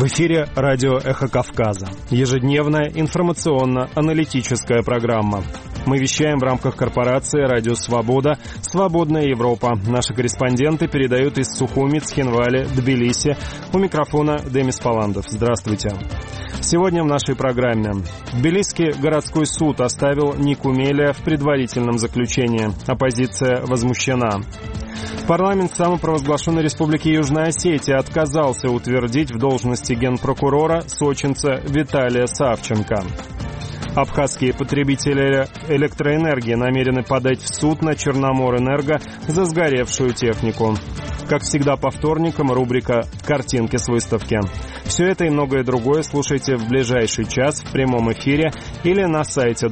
эфире радио «Эхо Кавказа». Ежедневная информационно-аналитическая программа. Мы вещаем в рамках корпорации «Радио Свобода», «Свободная Европа». Наши корреспонденты передают из Сухуми, Цхинвали, Тбилиси. У микрофона Демис Паландов. Здравствуйте. Сегодня в нашей программе. Тбилисский городской суд оставил Нику Мелия в предварительном заключении. Оппозиция возмущена. Парламент самопровозглашенной Республики Южная Осетия отказался утвердить в должности генпрокурора сочинца Виталия Савченко. Абхазские потребители электроэнергии намерены подать в суд на Черноморэнерго за сгоревшую технику. Как всегда по вторникам рубрика «Картинки с выставки». Все это и многое другое слушайте в ближайший час в прямом эфире или на сайте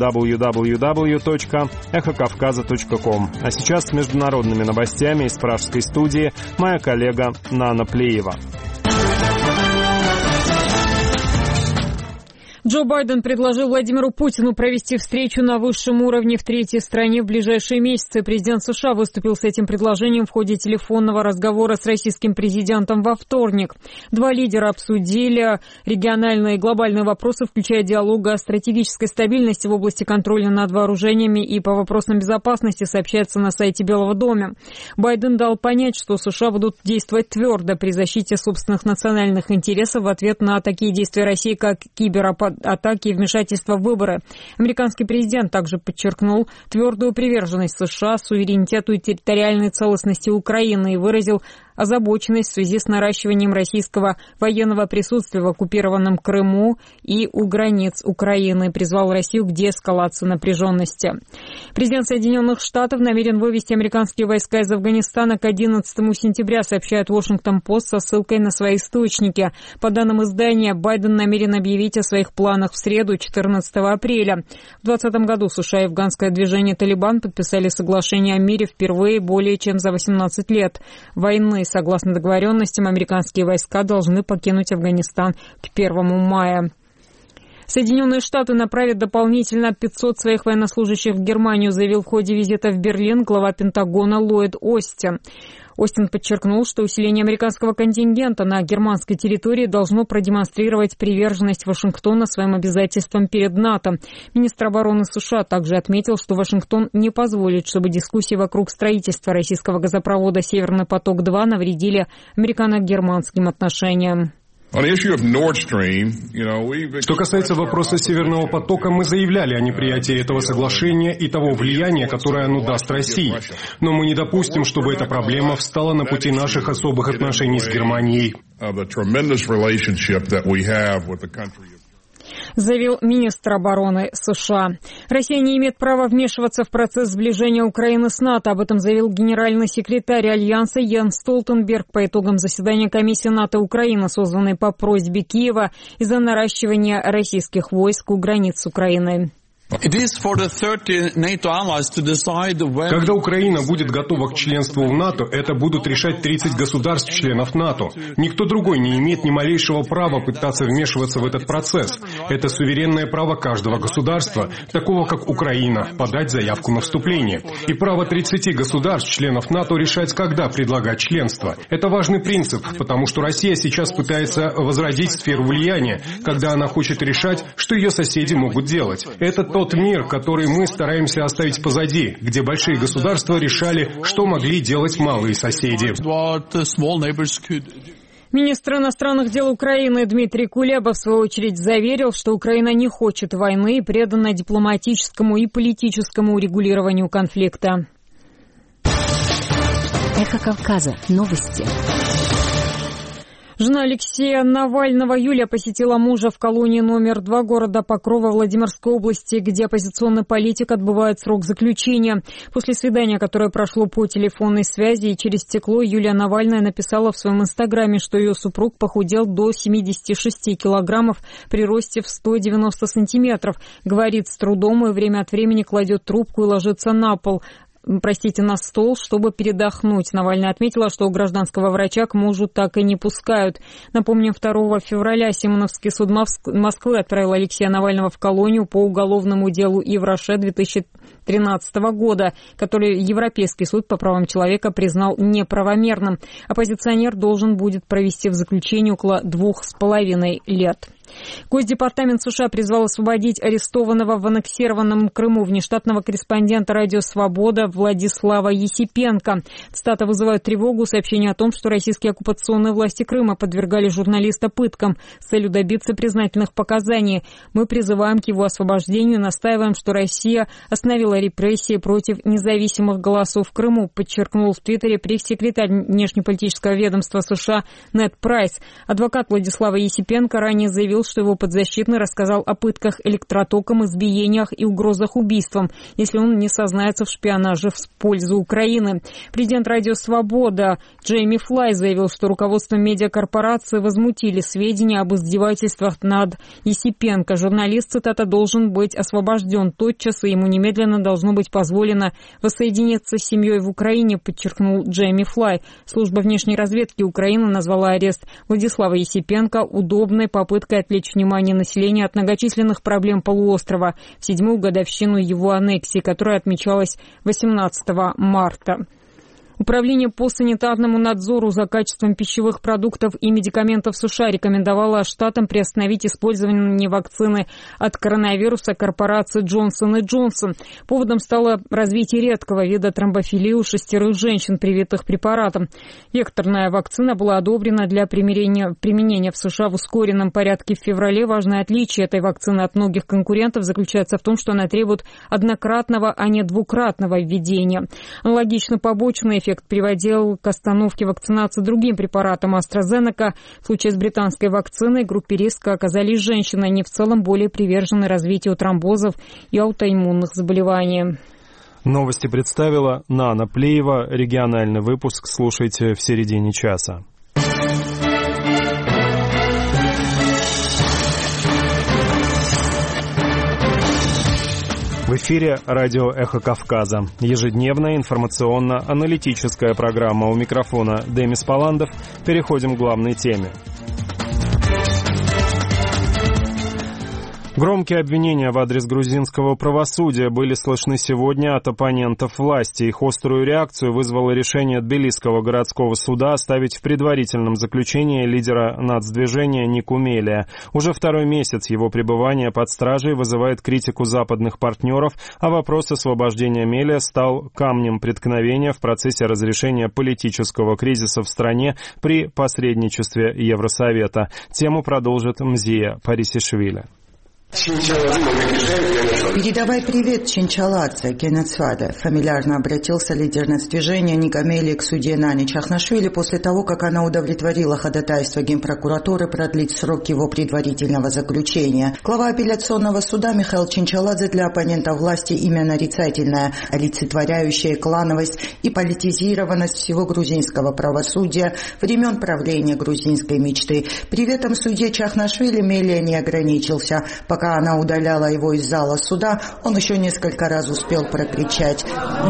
www.эхокавказа.ком. А сейчас с международными новостями из пражской студии моя коллега Нана Плеева. Джо Байден предложил Владимиру Путину провести встречу на высшем уровне в третьей стране в ближайшие месяцы. Президент США выступил с этим предложением в ходе телефонного разговора с российским президентом во вторник. Два лидера обсудили региональные и глобальные вопросы, включая диалог о стратегической стабильности в области контроля над вооружениями и по вопросам безопасности, сообщается на сайте Белого дома. Байден дал понять, что США будут действовать твердо при защите собственных национальных интересов в ответ на такие действия России, как кибератаки и вмешательства в выборы. Американский президент также подчеркнул твердую приверженность США суверенитету и территориальной целостности Украины и выразил озабоченность в связи с наращиванием российского военного присутствия в оккупированном Крыму и у границ Украины. Призвал Россию к деэскалации напряженности. Президент Соединенных Штатов намерен вывести американские войска из Афганистана к 11 сентября, сообщает Washington Post со ссылкой на свои источники. По данным издания, Байден намерен объявить о своих планах в среду, 14 апреля. В 2020 году США и афганское движение «Талибан» подписали соглашение о мире впервые более чем за 18 лет войны. Согласно договоренностям, американские войска должны покинуть Афганистан к 1 мая. Соединенные Штаты направят дополнительно 500 своих военнослужащих в Германию, заявил в ходе визита в Берлин глава Пентагона Ллойд Остин. Остин подчеркнул, что усиление американского контингента на германской территории должно продемонстрировать приверженность Вашингтона своим обязательствам перед НАТО. Министр обороны США также отметил, что Вашингтон не позволит, чтобы дискуссии вокруг строительства российского газопровода «Северный поток-2» навредили американо-германским отношениям. Что касается вопроса Северного потока, мы заявляли о неприятии этого соглашения и того влияния, которое оно даст России. Но мы не допустим, чтобы эта проблема встала на пути наших особых отношений с Германией. Заявил министр обороны США. Россия не имеет права вмешиваться в процесс сближения Украины с НАТО. Об этом заявил генеральный секретарь Альянса Йенс Столтенберг по итогам заседания комиссии НАТО-Украина, созванной по просьбе Киева из-за наращивания российских войск у границ Украины. Когда Украина будет готова к членству в НАТО, это будут решать 30 государств-членов НАТО. Никто другой не имеет ни малейшего права пытаться вмешиваться в этот процесс. Это суверенное право каждого государства, такого как Украина, подать заявку на вступление. И право 30 государств-членов НАТО решать, когда предлагать членство. Это важный принцип, потому что Россия сейчас пытается возродить сферу влияния, когда она хочет решать, что ее соседи могут делать. Это тот мир, который мы стараемся оставить позади, где большие государства решали, что могли делать малые соседи. Министр иностранных дел Украины Дмитрий Кулеба, в свою очередь, заверил, что Украина не хочет войны и предана дипломатическому и политическому урегулированию конфликта. Эхо Кавказа. Новости. Жена Алексея Навального Юлия посетила мужа в колонии номер 2 города Покрова Владимирской области, где оппозиционный политик отбывает срок заключения. После свидания, которое прошло по телефонной связи и через стекло, Юлия Навальная написала в своем инстаграме, что ее супруг похудел до 76 килограммов при росте в 190 сантиметров. Говорит с трудом и время от времени кладет трубку и ложится на пол. на стол, чтобы передохнуть. Навальная отметила, что гражданского врача к мужу так и не пускают. Напомним, 2 февраля Симоновский суд Москвы отправил Алексея Навального в колонию по уголовному делу Ивраше 2013 года, который Европейский суд по правам человека признал неправомерным. Оппозиционер должен будет провести в заключении около 2,5 лет. Госдепартамент США призвал освободить арестованного в аннексированном Крыму внештатного корреспондента «Радио Свобода» Владислава Есипенко. Цитата вызывает тревогу. Сообщение о том, что российские оккупационные власти Крыма подвергали журналиста пыткам с целью добиться признательных показаний. Мы призываем к его освобождению и настаиваем, что Россия остановила репрессии против независимых голосов в Крыму, подчеркнул в Твиттере пресс-секретарь внешнеполитического ведомства США Нед Прайс. Адвокат Владислава Есипенко ранее заявил, что его подзащитный рассказал о пытках электротоком, избиениях и угрозах убийством, если он не сознается в шпионаже в пользу Украины. Президент «Радио Свобода» Джейми Флай заявил, что руководство медиакорпорации возмутили сведения об издевательствах над Есипенко. Журналист, цитата, должен быть освобожден тотчас, и ему немедленно должно быть позволено воссоединиться с семьей в Украине, подчеркнул Джейми Флай. Служба внешней разведки Украины назвала арест Владислава Есипенко удобной попыткой отвлечь внимание населения от многочисленных проблем полуострова в 7-ю годовщину его аннексии, которая отмечалась 18 марта. Управление по санитарному надзору за качеством пищевых продуктов и медикаментов США рекомендовало штатам приостановить использование вакцины от коронавируса корпорации Johnson & Johnson. Поводом стало развитие редкого вида тромбофилии у 6 женщин, привитых препаратом. Векторная вакцина была одобрена для применения в США в ускоренном порядке в феврале. Важное отличие этой вакцины от многих конкурентов заключается в том, что она требует однократного, а не двукратного введения. Аналогично побочный эффект приводил к остановке вакцинации другим препаратом AstraZeneca. В случае с британской вакциной в группе риска оказались женщины. Они в целом более привержены развитию тромбозов и аутоиммунных заболеваний. Новости представила Нана Плеева. Региональный выпуск слушайте в середине часа. В эфире радио «Эхо Кавказа». Ежедневная информационно-аналитическая программа. У микрофона Демис Паландов. Переходим к главной теме. Громкие обвинения в адрес грузинского правосудия были слышны сегодня от оппонентов власти. Их острую реакцию вызвало решение Тбилисского городского суда оставить в предварительном заключении лидера нацдвижения Нику Мелия. Уже 2-й месяц его пребывания под стражей вызывает критику западных партнеров, а вопрос освобождения Мелия стал камнем преткновения в процессе разрешения политического кризиса в стране при посредничестве Евросовета. Тему продолжит Мзия Парисишвили. Передавай привет Чинчаладзе, Кенецваде. Фамильярно обратился лидер нацдвижения Ника Мелия к судье Нане Чахнашвили после того, как она удовлетворила ходатайство Генпрокуратуры продлить срок его предварительного заключения. Глава апелляционного суда Михаил Чинчаладзе для оппонентов власти имя нарицательное, олицетворяющее клановость и политизированность всего грузинского правосудия времен правления грузинской мечты. Приветом судье Чахнашвили Мелия не ограничился. Пока она удаляла его из зала суда, он еще несколько раз успел прокричать: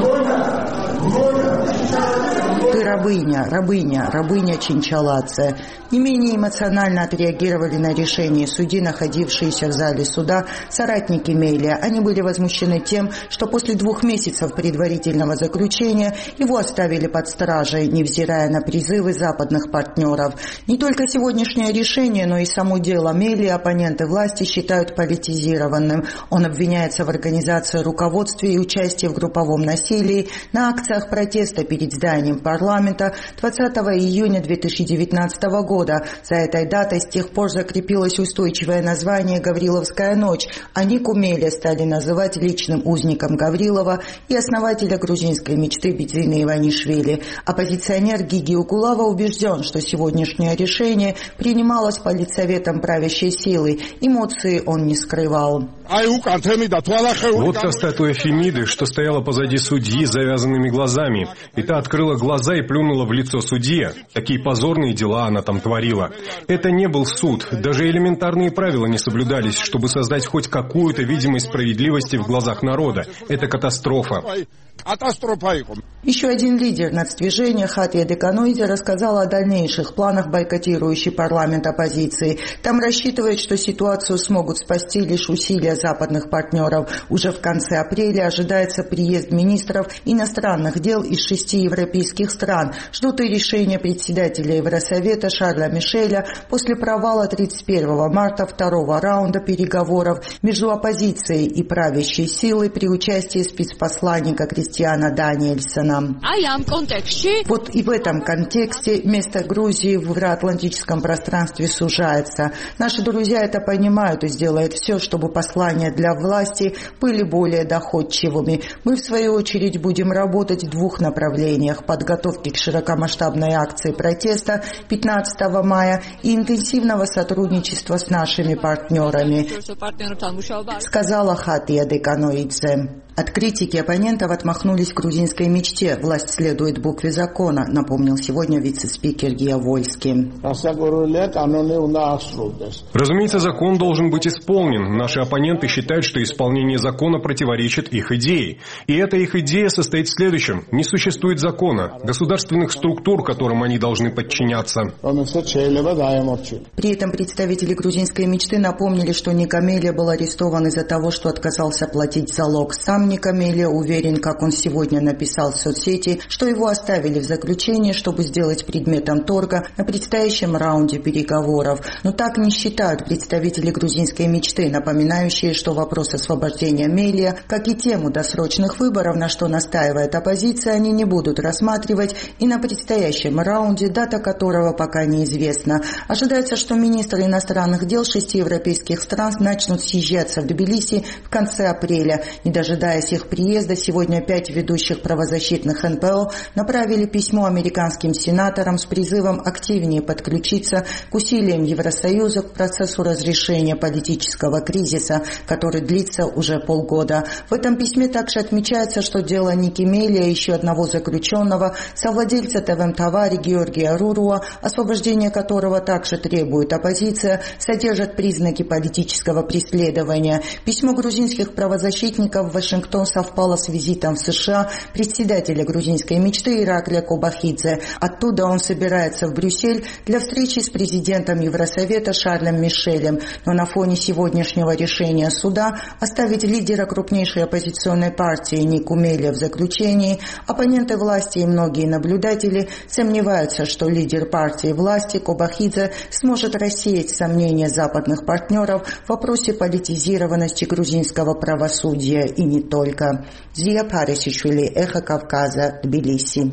«Ты рабыня, рабыня, рабыня Чинчаладзе». Не менее эмоционально отреагировали на решение судьи, находившиеся в зале суда, соратники Мелия. Они были возмущены тем, что после 2 месяцев предварительного заключения его оставили под стражей, невзирая на призывы западных партнеров. Не только сегодняшнее решение, но и само дело Мелия оппоненты власти считают политизированным. Он обвиняется в организации руководстве и участии в групповом насилии на акциях протеста перед зданием парламента 20 июня 2019 года. За этой датой с тех пор закрепилось устойчивое название «Гавриловская ночь», а Нику Мелия стали называть личным узником Гаврилова и основателя грузинской мечты Бедзины Иванишвили. Оппозиционер Гиги Укулава убежден, что сегодняшнее решение принималось политсоветом правящей силы. Эмоции он не скрывал. Вот та статуя Фемиды, что стояла позади судьи с завязанными глазами. И та открыла глаза и плюнула в лицо судье. Такие позорные дела она там творила. Это не был суд. Даже элементарные правила не соблюдались, чтобы создать хоть какую-то видимость справедливости в глазах народа. Это катастрофа. Еще один лидер нацдвижения Хатия Деканоидзе рассказал о дальнейших планах бойкотирующей парламент оппозиции. Там рассчитывает, что ситуацию смогут спасти лишь усилия западных партнеров. Уже в конце апреля ожидается приезд министров иностранных дел из 6 европейских стран. Ждут и решения председателя Евросовета Шарля Мишеля после провала 31 марта второго раунда переговоров между оппозицией и правящей силой при участии спецпосланника Кристиана Даниэльсона. Вот и в этом контексте место Грузии в евроатлантическом пространстве сужается. Наши друзья это понимают и сделают все, чтобы послания для власти были более доходчивыми. Мы, в свою очередь, будем работать в двух направлениях: подготовки к широкомасштабной акции протеста 15 мая и интенсивного сотрудничества с нашими партнерами, сказала Хатия Деканоидзе. От критики оппонентов отмахнулись грузинской мечте. Власть следует букве закона, напомнил сегодня вице-спикер Гия Вольский. Разумеется, закон должен быть исполнен. Наши оппоненты считают, что исполнение закона противоречит их идее. И эта их идея состоит в следующем. Не существует закона, государственных структур, которым они должны подчиняться. При этом представители грузинской мечты напомнили, что Никамелия был арестован из-за того, что отказался платить залог. Сам Никамелия уверен, как он сегодня написал в соцсети, что его оставили в заключении, чтобы сделать предметом торга на предстоящем раунде переговоров. Но так не считают представители грузинской мечты, напоминающие, что вопрос освобождения Мелия, как и тему досрочных выборов, на что настаивает оппозиция, они не будут рассматривать и на предстоящем раунде, дата которого пока неизвестна. Ожидается, что министры иностранных дел 6 европейских стран начнут съезжаться в Тбилиси в конце апреля. Не дожидаясь их приезда, сегодня 5 ведущих правозащитных НПО направили письмо американским сенаторам с призывом активнее подключиться к усилиям Евросоюза к процессу разрешения политического кризиса, который длится уже полгода. В этом письме также отмечается, что дело Никамелия и еще одного заключенного, совладельца ТВМ Тавари Георгия Руруа, освобождение которого также требует оппозиция, содержит признаки политического преследования. Письмо грузинских правозащитников в Вашингтон совпало с визитом в США председателя грузинской мечты Ираклия Кобахидзе. Оттуда он собирается в Брюссель для встречи с президентом Евросовета Шарлем Мишелем. Но на фоне сегодняшнего решения суда оставить лидера крупнейшей оппозиционной партии Никамелия в заключении, оппоненты власти и многие наблюдатели сомневаются, что лидер партии власти Кобахидзе сможет рассеять сомнения западных партнеров в вопросе политизированности грузинского правосудия и не только. Зия Парисишвили, Эхо Кавказа, Тбилиси.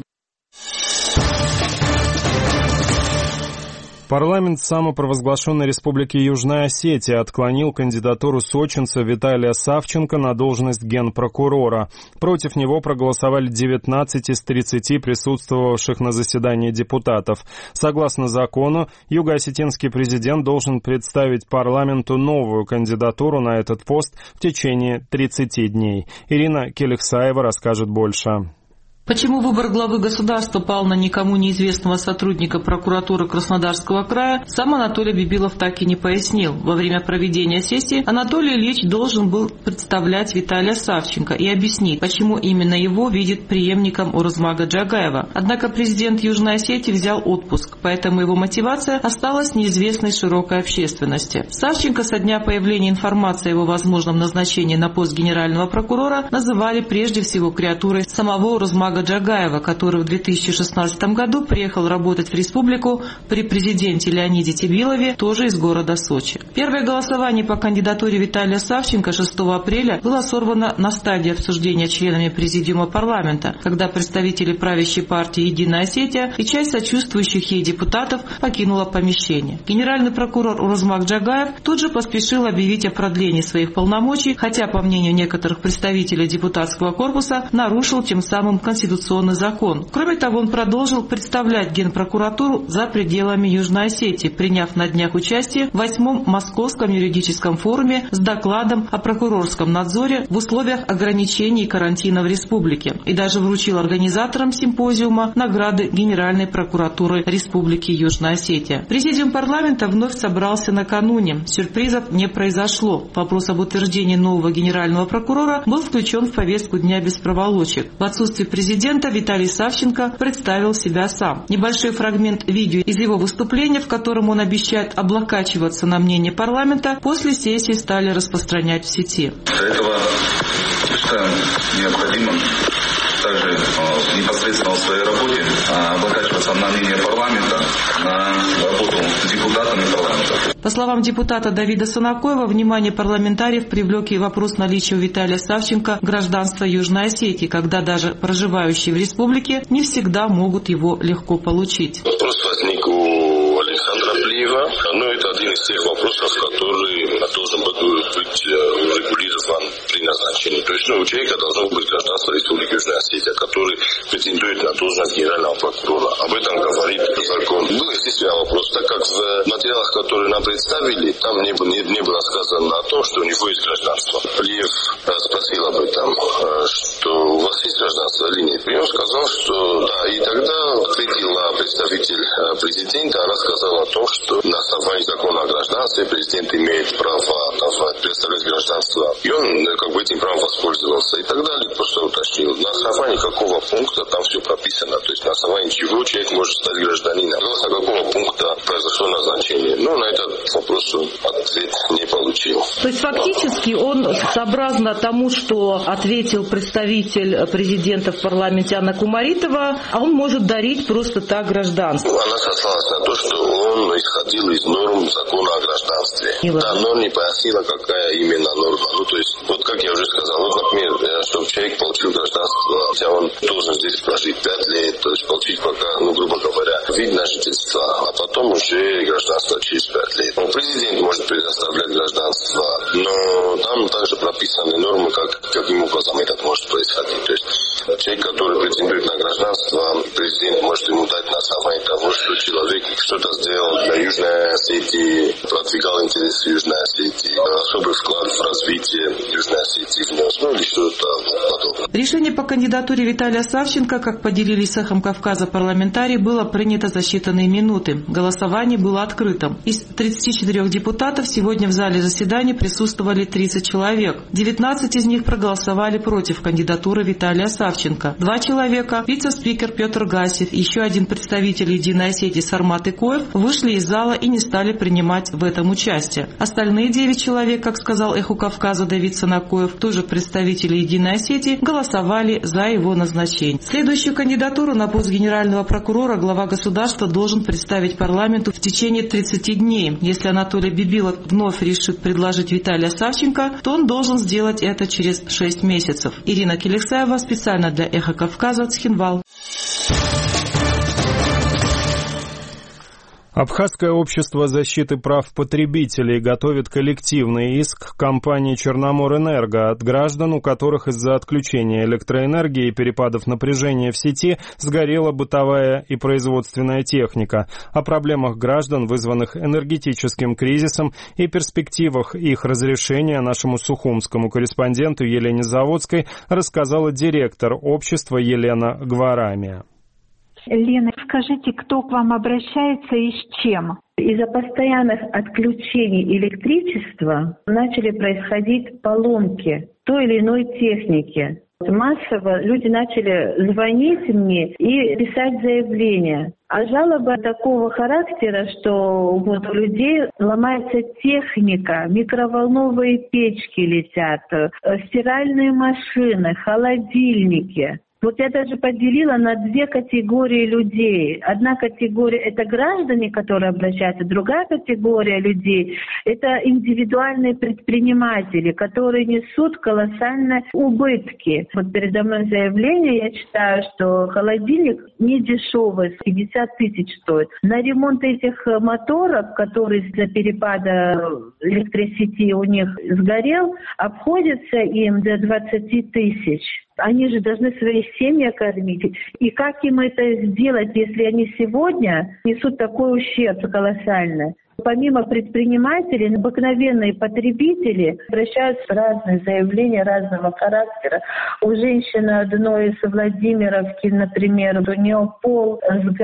Парламент самопровозглашенной Республики Южная Осетия отклонил кандидатуру сочинца Виталия Савченко на должность генпрокурора. Против него проголосовали 19 из 30 присутствовавших на заседании депутатов. Согласно закону, юго-осетинский президент должен представить парламенту новую кандидатуру на этот пост в течение 30 дней. Ирина Келихсаева расскажет больше. Почему выбор главы государства пал на никому неизвестного сотрудника прокуратуры Краснодарского края, сам Анатолий Бибилов так и не пояснил. Во время проведения сессии Анатолий Ильич должен был представлять Виталия Савченко и объяснить, почему именно его видит преемником Оразмага Джагаева. Однако президент Южной Осетии взял отпуск, поэтому его мотивация осталась неизвестной широкой общественности. Савченко со дня появления информации о его возможном назначении на пост генерального прокурора называли прежде всего креатурой самого Оразмага Джагаева, который в 2016 году приехал работать в республику при президенте Леониде Тебилове, тоже из города Сочи. Первое голосование по кандидатуре Виталия Савченко 6 апреля было сорвано на стадии обсуждения членами президиума парламента, когда представители правящей партии «Единая Осетия» и часть сочувствующих ей депутатов покинула помещение. Генеральный прокурор Оразмаг Джагаев тут же поспешил объявить о продлении своих полномочий, хотя, по мнению некоторых представителей депутатского корпуса, нарушил тем самым конституционную конституционный закон. Кроме того, он продолжил представлять Генпрокуратуру за пределами Южной Осетии, приняв на днях участие в 8-м Московском юридическом форуме с докладом о прокурорском надзоре в условиях ограничений и карантина в республике. И даже вручил организаторам симпозиума награды Генеральной прокуратуры Республики Южная Осетия. Президиум парламента вновь собрался накануне. Сюрпризов не произошло. Вопрос об утверждении нового генерального прокурора был включен в повестку дня без проволочек. В отсутствие президента Виталий Савченко представил себя сам. Небольшой фрагмент видео из его выступления, в котором он обещает облокачиваться на мнение парламента, после сессии стали распространять в сети. Для этого считаем необходимым также непосредственно в своей работе облокачиваться на мнение парламента, на работу депутатами парламента. По словам депутата Давида Санакоева, внимание парламентариев привлек и вопрос наличия у Виталия Савченко гражданства Южной Осетии, когда даже проживающие в республике не всегда могут его легко получить. Вопрос возник у Александра Плиева, но это один из тех вопросов, который должен быть урегулирован при назначении. То есть у человека должно быть гражданство Республики Южная Осетия, который претендует на должность генерального прокурора. Об этом говорит закон. Был естественно вопрос, так как в материалах, которые нам представили, там не было сказано о том, что у него есть гражданство. Плиев спросил об этом, что у вас есть гражданство или нет. И он сказал, что да. И тогда ответила представитель президента, она сказала о том, что на основании закона о гражданстве президент имеет право представлять гражданство. И он этим правом воспользовался. И так далее, просто уточнил, на основании какого пункта там все прописано. То есть на основании чего человек может стать гражданином. С какого пункта произошло назначение. Но на этот вопрос он ответ не получил. То есть фактически он, сообразно тому, что ответил представитель президента в парламенте Анна Кумаритова, он может дарить просто так гражданство. Она сослалась на то, что он исходил из норм закона о гражданстве. Да, но не пояснила, какая именно норма. То есть, как я уже сказал, например, чтобы человек получил гражданство, хотя он должен здесь прожить 5 лет, то есть получить пока, грубо говоря, вид на жительство, а потом уже гражданство через 5 лет. Президент может предоставлять гражданство, но там также прописаны нормы, каким образом это может происходить. То есть человек, который претендует на гражданство, президент может ему дать на основании того, что человек что-то сделал для Южной Осетии, продвигал интересы Южной Осетии, особый вклад в развитие Южной Осетии внес, или что-то подобное. Решение по кандидатуре Виталия Савченко, как поделились с «Эхом Кавказа» парламентарии, было принято за считанные минуты. Голосование было открытым. Из 34 депутатов сегодня в зале заседаний присутствовали 30 человек. 19 из них проголосовали против кандидатуры Виталия Савченко. 2 человека, вице-спикер Петр Гасев, еще один представитель Единой Осетии Сармат Икоев, вышли из зала и не стали принимать в этом участие. Остальные 9 человек, как сказал «Эху Кавказа» Давид Санакоев, тоже представители Единой Осетии, голосовали за его назначение. Следующую кандидатуру на пост генерального прокурора глава государства должен представить парламенту в течение 30 дней. Если Анатолий Бибилов вновь решит предложить Виталия Савченко, то он должен сделать это через 6 месяцев. Ирина Келексаева, специально для «Эха Кавказа», Цхинвал. Абхазское общество защиты прав потребителей готовит коллективный иск компании «Черноморэнерго» от граждан, у которых из-за отключения электроэнергии и перепадов напряжения в сети сгорела бытовая и производственная техника. О проблемах граждан, вызванных энергетическим кризисом, и перспективах их разрешения нашему сухумскому корреспонденту Елене Заводской рассказала директор общества Елена Гварамия. Лена, скажите, кто к вам обращается и с чем? Из-за постоянных отключений электричества начали происходить поломки той или иной техники. Массово люди начали звонить мне и писать заявления. А жалобы такого характера, что у людей ломается техника, микроволновые печки летят, стиральные машины, холодильники. Я даже поделила на 2 категории людей. Одна категория – это граждане, которые обращаются. Другая категория людей – это индивидуальные предприниматели, которые несут колоссальные убытки. Передо мной заявление, я считаю, что холодильник не дешевый, 50 тысяч стоит. На ремонт этих моторов, которые из-за перепада электросети у них сгорел, обходится им до 20 тысяч. Они же должны свои семьи кормить. И как им это сделать, если они сегодня несут такой ущерб колоссальный? Помимо предпринимателей, обыкновенные потребители обращаются в разные заявления разного характера. У женщины одной из Владимировки, например, у нее пол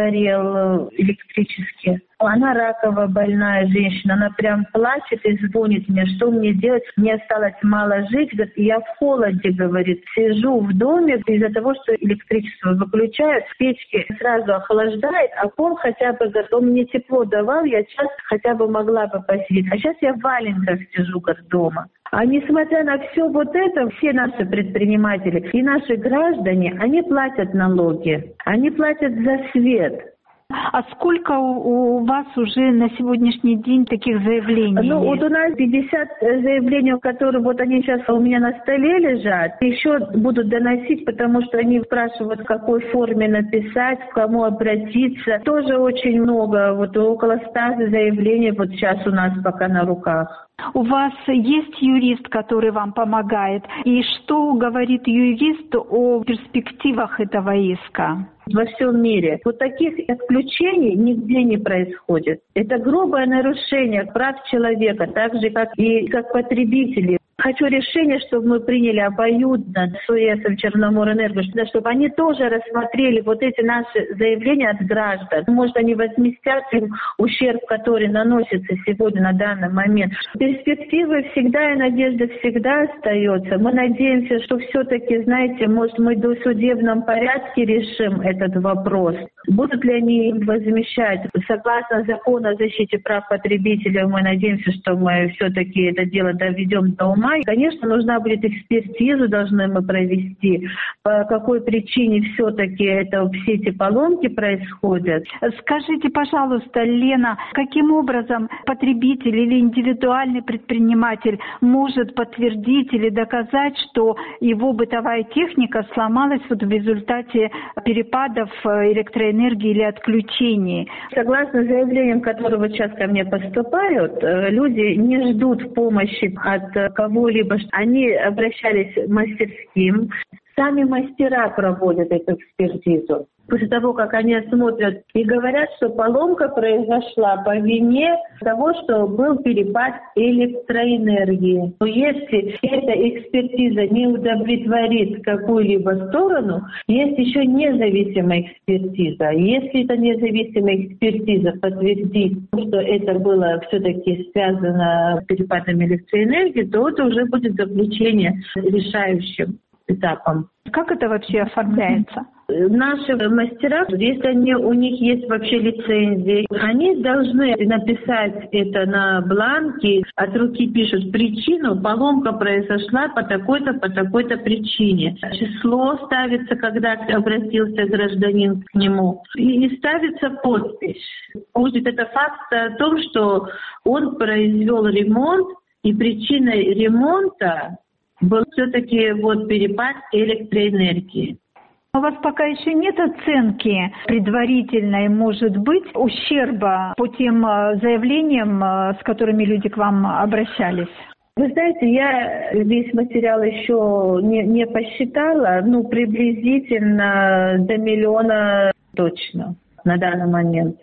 сгорел электрически. Она раково больная женщина, она прям плачет и звонит мне, что мне делать, мне осталось мало жить. Говорит, я в холоде, говорит, сижу в доме из-за того, что электричество выключают, печки сразу охлаждает, а пол хотя бы, говорит, он мне тепло давал, я часто хотя бы могла бы посидеть. А сейчас я в валенках сижу, говорит, дома. А несмотря на все вот это, все наши предприниматели и наши граждане, они платят налоги, они платят за свет. А сколько у вас уже на сегодняшний день таких заявлений? Ну, вот у нас 50 заявлений, которые вот они сейчас у меня на столе лежат. Еще будут доносить, потому что они спрашивают, в какой форме написать, к кому обратиться. Тоже очень много, вот около 100 заявлений вот сейчас у нас пока на руках. У вас есть юрист, который вам помогает? И что говорит юрист о перспективах этого иска? Во всем мире вот таких исключений нигде не происходит. Это грубое нарушение прав человека, так же, как и как потребители. Хочу решение, чтобы мы приняли обоюдно с УЭСом Черноморэнерго, чтобы они тоже рассмотрели вот эти наши заявления от граждан. Может, они возместят им ущерб, который наносится сегодня на данный момент. Перспективы всегда и надежда всегда остается. Мы надеемся, что все-таки, знаете, может, мы в досудебном порядке решим этот вопрос. Будут ли они им возмещать? Согласно закону о защите прав потребителей, мы надеемся, что мы все-таки это дело доведем до ума. И, конечно, нужна будет экспертизу, должны мы провести, по какой причине все-таки все эти поломки происходят. Скажите, пожалуйста, Лена, каким образом потребитель или индивидуальный предприниматель может подтвердить или доказать, что его бытовая техника сломалась вот в результате перепадов электроэнергии или отключений? Согласно заявлениям, которые вот сейчас ко мне поступают, люди не ждут помощи от кого-либо. Они обращались к мастерским. Сами мастера проводят эту экспертизу. После того, как они осмотрят и говорят, что поломка произошла по вине того, что был перепад электроэнергии. Но если эта экспертиза не удовлетворит какую-либо сторону, есть еще независимая экспертиза. Если эта независимая экспертиза подтвердит, что это было все-таки связано с перепадом электроэнергии, то это уже будет заключение решающим этапом. Как это вообще оформляется? Наши мастера, если у них есть вообще лицензии, они должны написать это на бланке, от руки пишут причину, поломка произошла по такой-то причине. Число ставится, когда обратился гражданин к нему, и ставится подпись. Будет это факт о том, что он произвел ремонт, и причиной ремонта был все-таки перепад электроэнергии. У вас пока еще нет оценки предварительной, может быть, ущерба по тем заявлениям, с которыми люди к вам обращались? Вы знаете, я весь материал еще не посчитала, приблизительно до 1 миллиона точно на данный момент.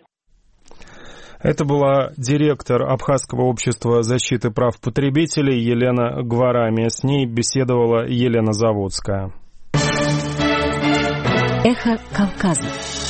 Это была директор Абхазского общества защиты прав потребителей Елена Гварами. С ней беседовала Елена Заводская. Эхо Кавказа.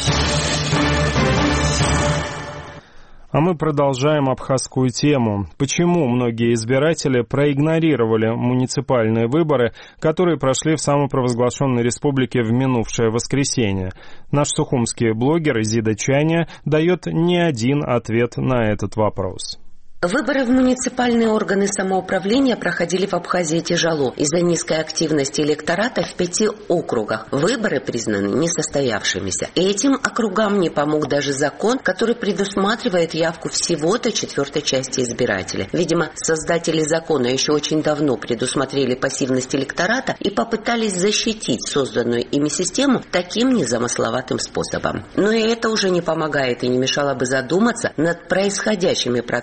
А мы продолжаем абхазскую тему. Почему многие избиратели проигнорировали муниципальные выборы, которые прошли в самопровозглашенной республике в минувшее воскресенье? Наш сухумский блогер Зида Чаня дает не один ответ на этот вопрос. Выборы в муниципальные органы самоуправления проходили в Абхазии тяжело из-за низкой активности электората в 5 округах. Выборы признаны несостоявшимися. Этим округам не помог даже закон, который предусматривает явку всего-то 4-й части избирателей. Видимо, создатели закона еще очень давно предусмотрели пассивность электората и попытались защитить созданную ими систему таким незамысловатым способом. Но и это уже не помогает и не мешало бы задуматься над происходящими процессами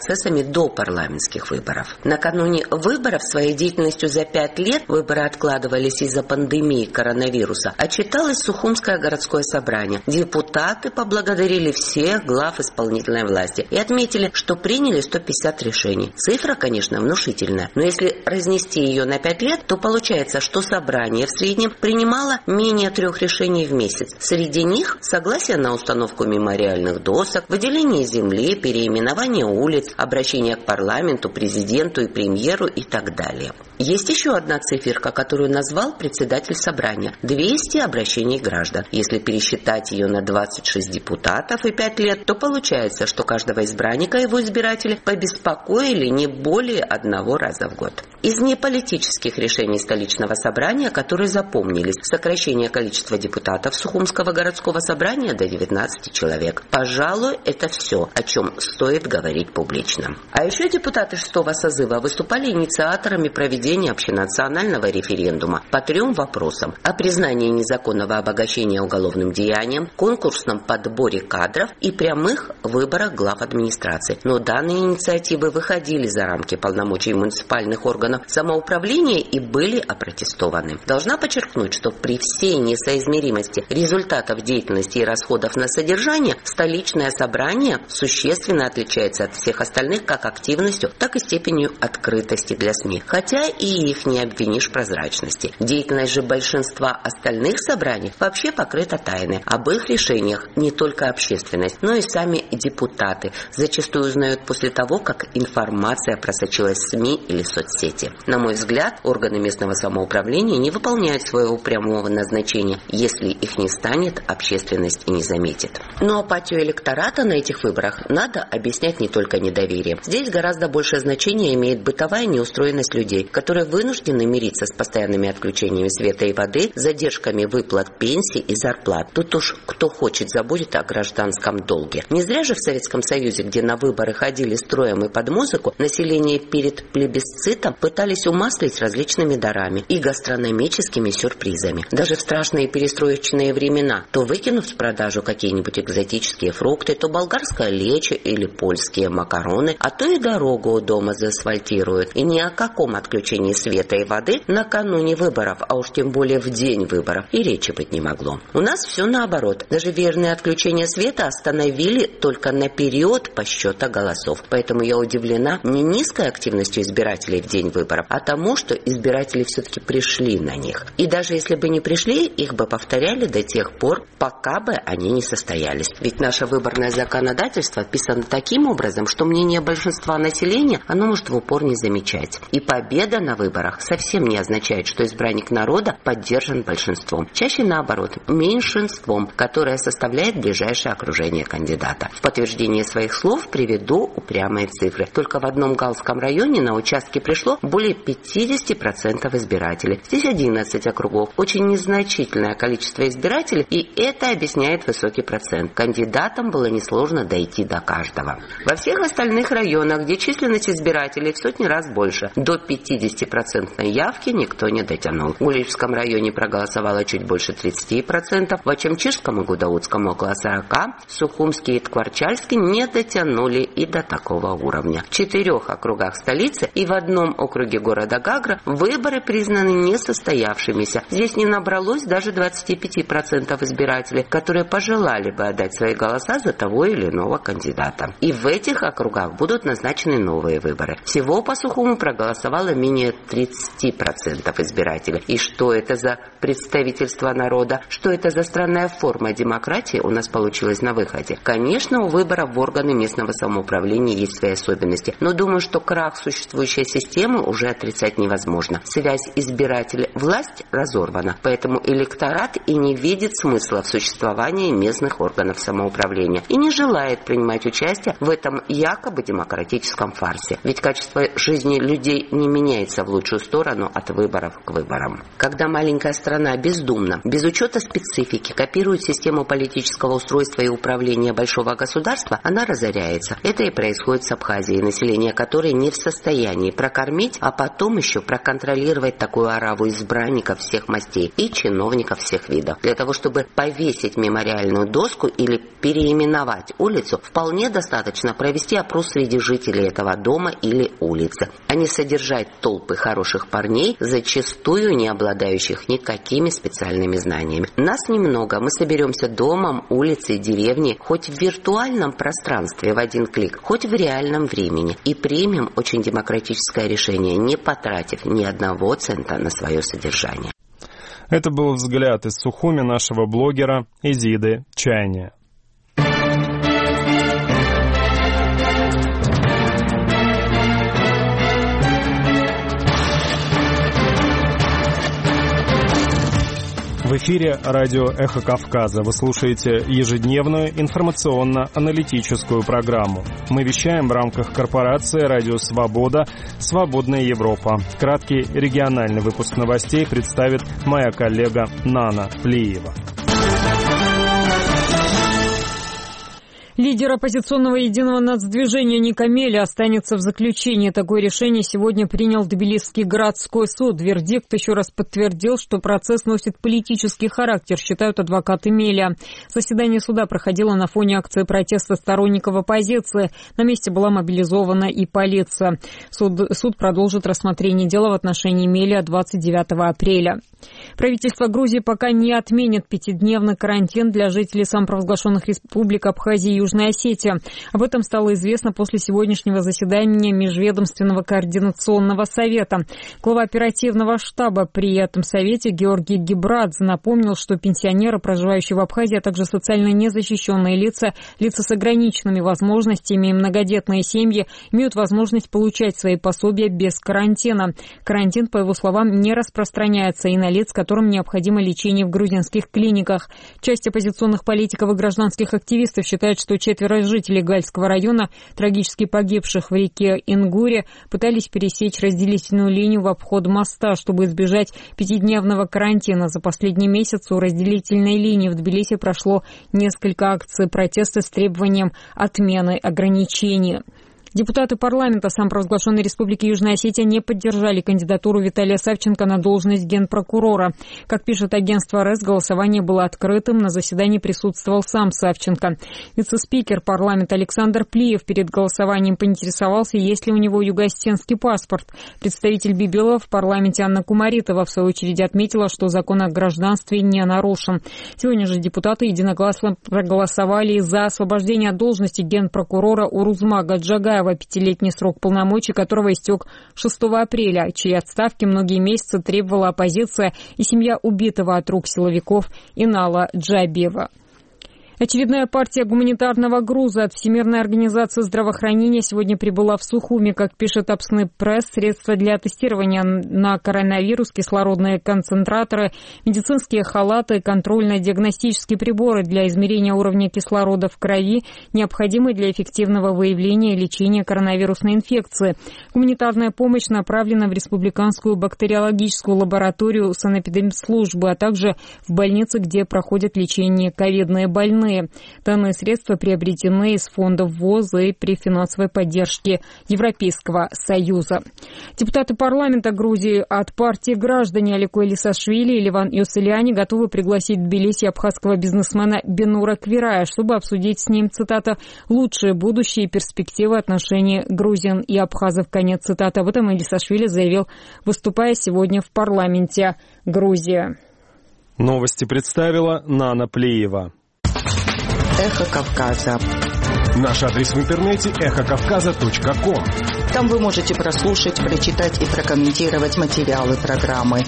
до парламентских выборов. Накануне выборов своей деятельностью за 5 лет, выборы откладывались из-за пандемии коронавируса, отчиталось Сухумское городское собрание. Депутаты поблагодарили всех глав исполнительной власти и отметили, что приняли 150 решений. Цифра, конечно, внушительная, но если разнести ее на 5 лет, то получается, что собрание в среднем принимало менее 3 решений в месяц. Среди них согласие на установку мемориальных досок, выделение земли, переименование улиц, обращение к парламенту, президенту и премьеру и так далее. Есть еще одна циферка, которую назвал председатель собрания – 200 обращений граждан. Если пересчитать ее на 26 депутатов и 5 лет, то получается, что каждого избранника его избиратели побеспокоили не более 1 раза в год. Из неполитических решений столичного собрания, которые запомнились, сокращение количества депутатов Сухумского городского собрания до 19 человек. Пожалуй, это все, о чем стоит говорить публично. А еще депутаты 6-го созыва выступали инициаторами проведения общенационального референдума по 3 вопросам: о признании незаконного обогащения уголовным деянием, конкурсном подборе кадров и прямых выборах глав администрации. Но данные инициативы выходили за рамки полномочий муниципальных органов самоуправления и были опротестованы. Должна подчеркнуть, что при всей несоизмеримости результатов деятельности и расходов на содержание, столичное собрание существенно отличается от всех остальных как активностью, так и степенью открытости для СМИ. Хотя и их не обвинишь в прозрачности. Деятельность же большинства остальных собраний вообще покрыта тайной. Об их решениях не только общественность, но и сами депутаты зачастую узнают после того, как информация просочилась в СМИ или соцсети. На мой взгляд, органы местного самоуправления не выполняют своего прямого назначения, если их не станет, общественность и не заметит. Но апатию электората на этих выборах надо объяснять не только недоверием. Здесь гораздо большее значение имеет бытовая неустроенность людей, которые вынуждены мириться с постоянными отключениями света и воды, задержками выплат пенсий и зарплат. Тут уж кто хочет забудет о гражданском долге. Не зря же в Советском Союзе, где на выборы ходили строем и под музыку, население перед плебисцитом пытались умаслить различными дарами и гастрономическими сюрпризами. Даже в страшные перестроечные времена, то выкинув в продажу какие-нибудь экзотические фрукты, то болгарское лечо или польские макароны, а то и дорогу у дома заасфальтируют. И ни о каком отключении света и воды накануне выборов, а уж тем более в день выборов, и речи быть не могло. У нас все наоборот. Даже верное отключение света остановили только на период подсчета голосов. Поэтому я удивлена не низкой активностью избирателей в день выборов, а тому, что избиратели все-таки пришли на них. И даже если бы не пришли, их бы повторяли до тех пор, пока бы они не состоялись. Ведь наше выборное законодательство писано таким образом, что мнение большинства населения оно может в упор не замечать. И победа на выборах совсем не означает, что избранник народа поддержан большинством. Чаще наоборот, меньшинством, которое составляет ближайшее окружение кандидата. В подтверждение своих слов приведу упрямые цифры. Только в одном Галском районе на участке пришло более 50% избирателей. Здесь 11 округов. Очень незначительное количество избирателей, и это объясняет высокий процент. Кандидатам было несложно дойти до каждого. Во всех остальных районах, где численность избирателей в сотни раз больше, до 50% явки никто не дотянул. В Гуличском районе проголосовало чуть больше 30%, в Ачамчишском и Гудаутском около 40%, Сухумский и Ткварчальский не дотянули и до такого уровня. В 4 округах столицы и в одном округе города Гагра выборы признаны несостоявшимися. Здесь не набралось даже 25% избирателей, которые пожелали бы отдать свои голоса за того или иного кандидата. И в этих округах будут назначены новые выборы. Всего по Сухуму проголосовало менее 30% избирателей. И что это за представительство народа? Что это за странная форма демократии у нас получилась на выходе? Конечно, у выборов в органы местного самоуправления есть свои особенности, но думаю, что крах существующей системы уже отрицать невозможно. Связь избиратель-власть разорвана, поэтому электорат и не видит смысла в существовании местных органов самоуправления и не желает принимать участие в этом якобы демократическом фарсе. Ведь качество жизни людей не меняется в лучшую сторону от выборов к выборам. Когда маленькая страна бездумно, без учета специфики, копирует систему политического устройства и управления большого государства, она разоряется. Это и происходит с Абхазией, население которой не в состоянии прокормить, а потом еще проконтролировать такую ораву избранников всех мастей и чиновников всех видов. Для того, чтобы повесить мемориальную доску или переименовать улицу, вполне достаточно провести опрос среди среди жителей этого дома или улицы. Они содержат толпы хороших парней, зачастую не обладающих никакими специальными знаниями. Нас немного, мы соберемся домом, улицей, деревней, хоть в виртуальном пространстве в один клик, хоть в реальном времени, и примем очень демократическое решение, не потратив ни одного цента на свое содержание. Это был взгляд из Сухуми нашего блогера Изиды Чайни. В эфире радио «Эхо Кавказа». Вы слушаете ежедневную информационно-аналитическую программу. Мы вещаем в рамках корпорации «Радио Свобода. Свободная Европа». Краткий региональный выпуск новостей представит моя коллега Нана Плиева. Лидер оппозиционного единого нацдвижения Ника Мели останется в заключении. Такое решение сегодня принял Тбилисский городской суд. Вердикт еще раз подтвердил, что процесс носит политический характер, считают адвокаты Мели. Заседание суда проходило на фоне акции протеста сторонников оппозиции. На месте была мобилизована и полиция. Суд продолжит рассмотрение дела в отношении Мели 29 апреля. Правительство Грузии пока не отменит 5-дневный карантин для жителей самопровозглашенных республик Абхазии и Южная Осетия. Об этом стало известно после сегодняшнего заседания Межведомственного координационного совета. Глава оперативного штаба при этом совете Георгий Гибрадзе напомнил, что пенсионеры, проживающие в Абхазии, а также социально незащищенные лица, лица с ограниченными возможностями и многодетные семьи имеют возможность получать свои пособия без карантина. Карантин, по его словам, не распространяется и на лиц, которым необходимо лечение в грузинских клиниках. Часть оппозиционных политиков и гражданских активистов считает, что 4 жителей Гальского района, трагически погибших в реке Ингуре, пытались пересечь разделительную линию в обход моста, чтобы избежать 5-дневного карантина. За последний месяц у разделительной линии в Тбилиси прошло несколько акций протеста с требованием отмены ограничений. Депутаты парламента самопровозглашенной Республики Южная Осетия не поддержали кандидатуру Виталия Савченко на должность генпрокурора. Как пишет агентство РЭС, голосование было открытым, на заседании присутствовал сам Савченко. Вице-спикер парламента Александр Плиев перед голосованием поинтересовался, есть ли у него югоосетинский паспорт. Представитель Бибилова в парламенте Анна Кумаритова в свою очередь отметила, что закон о гражданстве не нарушен. Сегодня же депутаты единогласно проголосовали за освобождение от должности генпрокурора Урузмага Джагаева, 5-летний срок полномочий которого истек 6 апреля, чьей отставки многие месяцы требовала оппозиция и семья убитого от рук силовиков Инала Джабиева. Очередная партия гуманитарного груза от Всемирной организации здравоохранения сегодня прибыла в Сухуми. Как пишет Апсны Пресс, средства для тестирования на коронавирус, кислородные концентраторы, медицинские халаты, контрольно-диагностические приборы для измерения уровня кислорода в крови, необходимые для эффективного выявления и лечения коронавирусной инфекции. Гуманитарная помощь направлена в республиканскую бактериологическую лабораторию санэпидемслужбы, а также в больницы, где проходят лечение ковидные больные. Данные средства приобретены из фондов ВОЗ и при финансовой поддержке Европейского Союза. Депутаты парламента Грузии от партии «Граждане» Алико Элисашвили и Ливан Юсельяни готовы пригласить в Тбилиси абхазского бизнесмена Бенура Квирая, чтобы обсудить с ним, цитата, «лучшие будущие перспективы отношений грузин и абхазов», конец цитаты. Об этом Элисашвили заявил, выступая сегодня в парламенте Грузии. Новости представила Нана Плиева. Эхо Кавказа. Наш адрес в интернете эхокавказа.ком. Там вы можете прослушать, прочитать и прокомментировать материалы программы.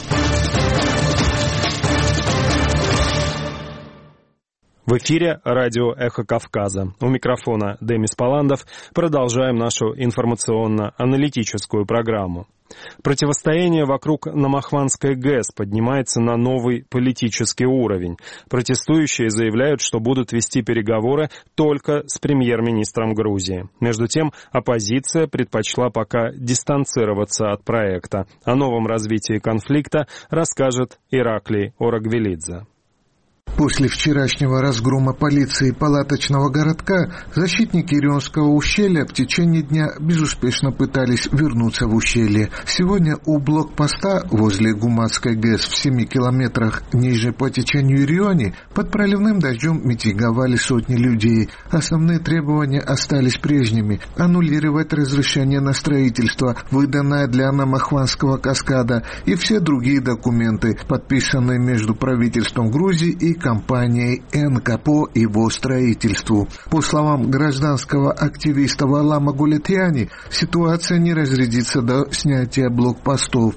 В эфире радио «Эхо Кавказа». У микрофона Демис Паландов. Продолжаем нашу информационно-аналитическую программу. Противостояние вокруг Намахванской ГЭС поднимается на новый политический уровень. Протестующие заявляют, что будут вести переговоры только с премьер-министром Грузии. Между тем, оппозиция предпочла пока дистанцироваться от проекта. О новом развитии конфликта расскажет Ираклий Орагвелидзе. После вчерашнего разгрома полиции палаточного городка защитники Рионского ущелья в течение дня безуспешно пытались вернуться в ущелье. Сегодня у блокпоста возле Гуматской ГЭС в 7 километрах ниже по течению Риони под проливным дождем митинговали сотни людей. Основные требования остались прежними: аннулировать разрешение на строительство, выданное для Намахванского каскада, и все другие документы, подписанные между правительством Грузии и компанией «Энка» по его строительству. По словам гражданского активиста Варлама Гулетьяни, ситуация не разрядится до снятия блокпостов.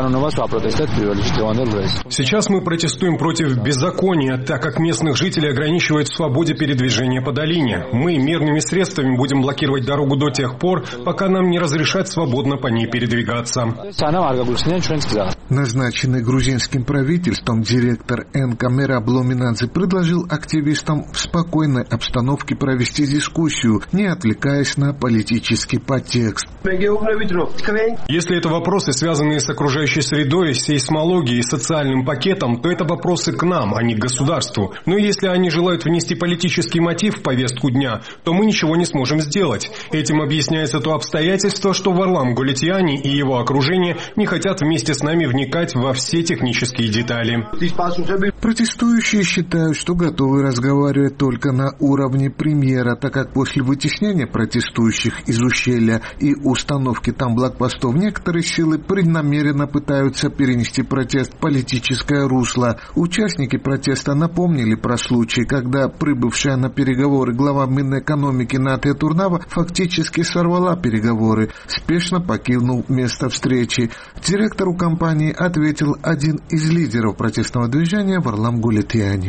Сейчас мы протестуем против беззакония, так как местных жителей ограничивают в свободе передвижения по долине. Мы мирными средствами будем блокировать дорогу до тех пор, пока нам не разрешат свободно по ней передвигаться. Назначенный грузинским правительством директор «Энка» Мераб Ломинадзе предложил активистам в спокойной обстановке провести дискуссию, не отвлекаясь на политический подтекст. Если это вопросы, связанные с окружающей средой, сейсмологией и социальным пакетом, то это вопросы к нам, а не к государству. Но если они желают внести политический мотив в повестку дня, то мы ничего не сможем сделать. Этим объясняется то обстоятельство, что Варлам Гулетьяни и его окружение не хотят вместе с нами вникать во все технические детали. Протестующие считают, что готовы разговаривать только на уровне премьера, так как после вытеснения протестующих из ущелья и установки там блокпостов некоторые силы преднамеренно пытаются перенести протест в политическое русло. Участники протеста напомнили про случай, когда прибывшая на переговоры глава Минэкономики Наталья Турнава фактически сорвала переговоры, спешно покинув место встречи. Директору компании ответил один из лидеров протестного движения Варлам Гулетьяни.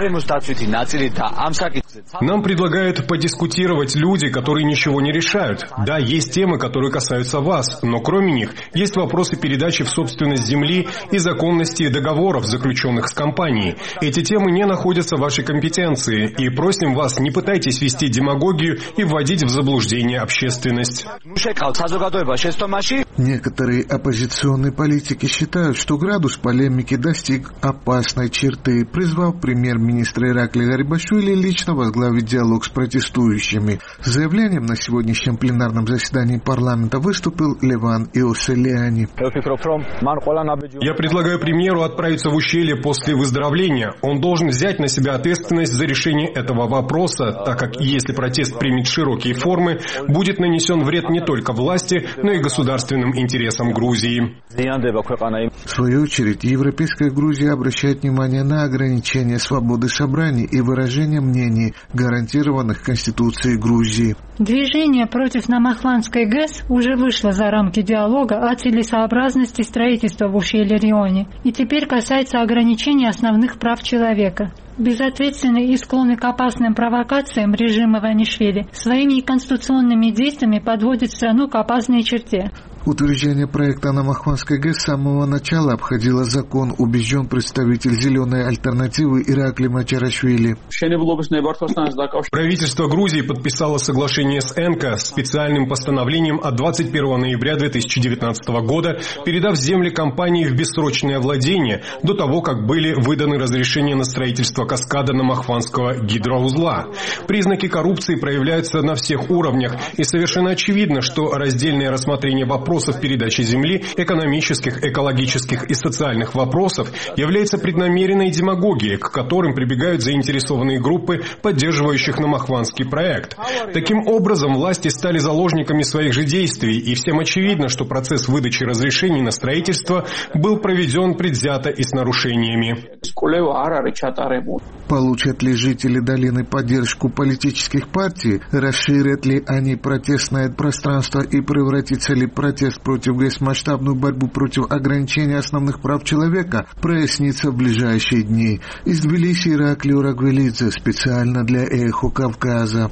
Нам предлагают подискутировать люди, которые ничего не решают. Да, есть темы, которые касаются вас, но кроме них есть вопросы передачи в собственность земли и законности договоров, заключенных с компанией. Эти темы не находятся в вашей компетенции, и просим вас, не пытайтесь вести демагогию и вводить в заблуждение общественность. Некоторые оппозиционные политики считают, что градус полемики достиг опасной черты, призвав премьер-министра Иракли Гарибашвили лично возглавить диалог с протестующими. С заявлением на сегодняшнем пленарном заседании парламента выступил Леван Иоселяни. Я предлагаю премьеру отправиться в ущелье после выздоровления. Он должен взять на себя ответственность за решение этого вопроса, так как если протест примет широкие формы, будет нанесен вред не только власти, но и государственным интересам Грузии. В свою очередь, Европейская Грузия обращает внимание на ограничение свободы собраний и выражения мнений, гарантированных Конституцией Грузии. Движение против Намахванской ГЭС уже вышло за рамки диалога о целесообразности строительства в ущелье Риони и теперь касается ограничения основных прав человека. Безответственный и склонный к опасным провокациям режима Иванишвили своими конституционными действиями подводит страну к опасной черте. Утверждение проекта Намахванской ГЭС с самого начала обходило закон, убежден представитель «Зеленой альтернативы» Иракли Мачарашвили. Правительство Грузии подписало соглашение с «Энка» специальным постановлением от 21 ноября 2019 года, передав земли компании в бессрочное владение до того, как были выданы разрешения на строительство каскада Намахванского гидроузла. Признаки коррупции проявляются на всех уровнях, и совершенно очевидно, что раздельное рассмотрение вопросов передачи земли, экономических, экологических и социальных вопросов является преднамеренной демагогией, к которым прибегают заинтересованные группы, поддерживающих Намахванский проект. Таким образом, власти стали заложниками своих же действий, и всем очевидно, что процесс выдачи разрешений на строительство был проведен предвзято и с нарушениями. Получат ли жители долины поддержку политических партий? Расширят ли они протестное пространство и превратится ли протест против ГЭС в масштабную борьбу против ограничения основных прав человека, прояснится в ближайшие дни. Из Тбилиси Иракли Урагвелидзе, специально для «Эхо Кавказа».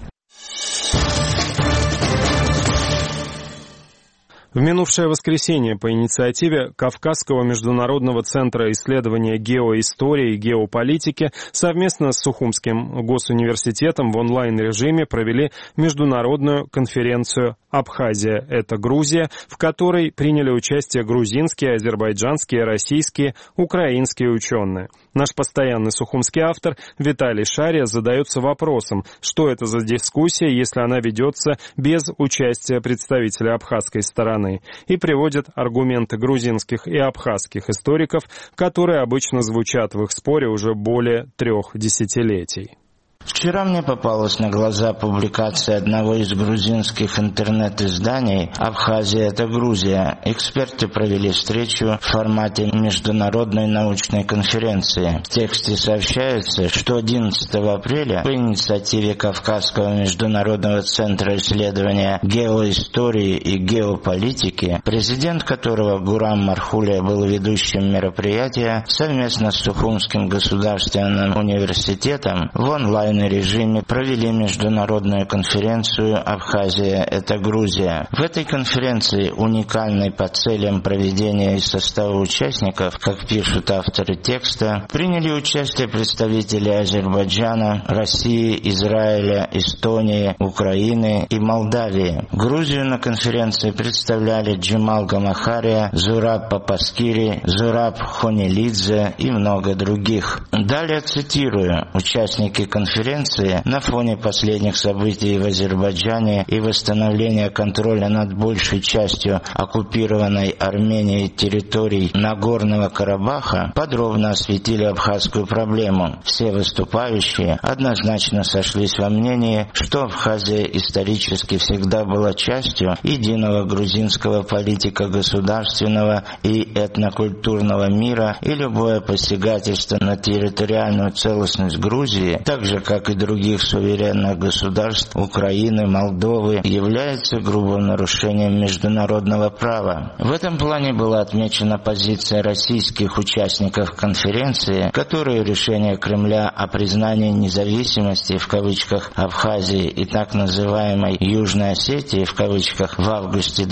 В минувшее воскресенье по инициативе Кавказского международного центра исследования геоистории и геополитики совместно с Сухумским госуниверситетом в онлайн-режиме провели международную конференцию «Абхазия – это Грузия», в которой приняли участие грузинские, азербайджанские, российские, украинские ученые. Наш постоянный сухумский автор Виталий Шария задается вопросом, что это за дискуссия, если она ведется без участия представителя абхазской стороны, и приводит аргументы грузинских и абхазских историков, которые обычно звучат в их споре уже более 3 десятилетий. Вчера мне попалась на глаза публикация одного из грузинских интернет-изданий «Абхазия – это Грузия». Эксперты провели встречу в формате международной научной конференции. В тексте сообщается, что 11 апреля по инициативе Кавказского международного центра исследования геоистории и геополитики, президент которого Гурам Мархулия был ведущим мероприятия, совместно с Сухумским государственным университетом в онлайн-режиме провели международную конференцию «Абхазия – это Грузия». В этой конференции, уникальной по целям проведения и составу участников, как пишут авторы текста, приняли участие представители Азербайджана, России, Израиля, Эстонии, Украины и Молдавии. Грузию на конференции представляли Джемал Гамахария, Зураб Папаскири, Зураб Хонелидзе и много других. Далее цитирую. Участники конференции на фоне последних событий в Азербайджане и восстановления контроля над большей частью оккупированной Арменией территорий Нагорного Карабаха подробно осветили абхазскую проблему. Все выступающие однозначно сошлись во мнении, что Абхазия исторически всегда была частью единого грузинского политико-государственного и этнокультурного мира, и любое посягательство на территориальную целостность Грузии, так же как и других суверенных государств Украины, Молдовы, является грубым нарушением международного права. В этом плане была отмечена позиция российских участников конференции, которые решение Кремля о признании независимости в кавычках Абхазии и так называемой Южной Осетии в кавычках в августе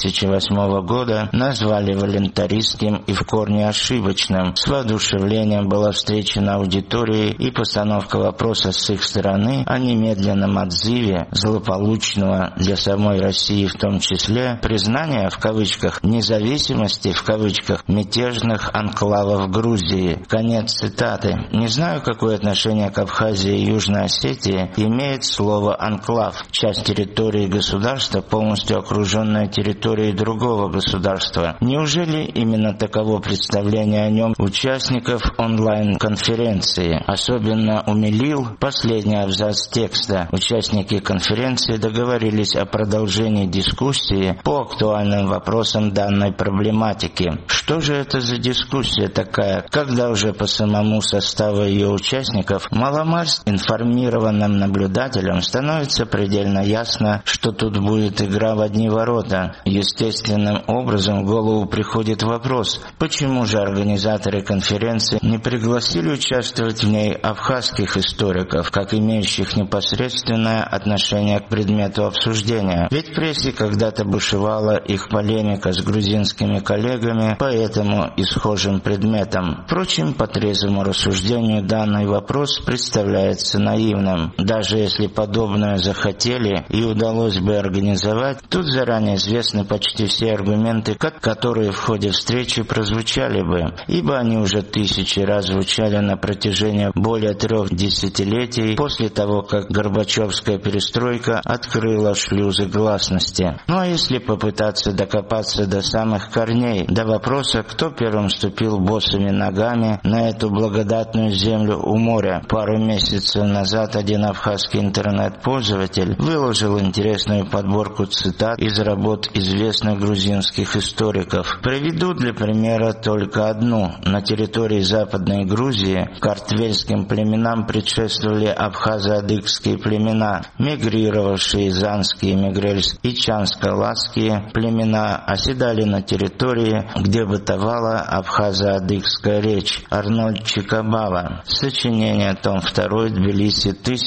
2008 года назвали волюнтаристским и в корне ошибочным. С воодушевлением была встречена аудиторией и постановка вопроса с их стороны о немедленном отзыве злополучного для самой России в том числе признания в кавычках независимости в кавычках мятежных анклавов Грузии. Конец цитаты. Не знаю, какое отношение к Абхазии и Южной Осетии имеет слово анклав, часть территории государства, полностью окруженная территорией другого государства. Неужели именно таково представление о нем участников онлайн-конференции? Особенно умилил последний абзац текста. Участники конференции договорились о продолжении дискуссии по актуальным вопросам данной проблематики. Что же это за дискуссия такая, когда уже по самому составу ее участников маломальски информированным наблюдателям становится предельно ясно, что тут будет игра в одни ворота. Естественным образом в голову приходит вопрос, почему же организаторы конференции не пригласили участвовать в ней абхазских историков, как имеющих непосредственное отношение к предмету обсуждения. Ведь в прессе когда-то бушевала их полемика с грузинскими коллегами по этому и схожим предметам. Впрочем, по трезвому рассуждению данный вопрос представляется наивным. Даже если подобное захотели и удалось бы организовать, тут заранее известны почти все аргументы, которые в ходе встречи прозвучали бы, ибо они уже 1000 раз звучали на протяжении более 3 десятилетий после того, как Горбачевская перестройка открыла шлюзы гласности. Ну а если попытаться докопаться до самых корней, до вопроса, кто первым ступил босыми ногами на эту благодатную землю у моря. Пару месяцев назад один абхазский интернет-пользователь выложил интересную подборку цитат из работ известных грузинских историков. Приведу для примера только одну. На территории Западной Грузии картвельским племенам предшествовали абхазо-адыгские племена, мигрировавшие занские, мигрельские и чанско-ласские племена оседали на территории, где бытовала абхазо-адыгская речь. Арнольд Чикабава. Сочинение, том 2, Тбилиси,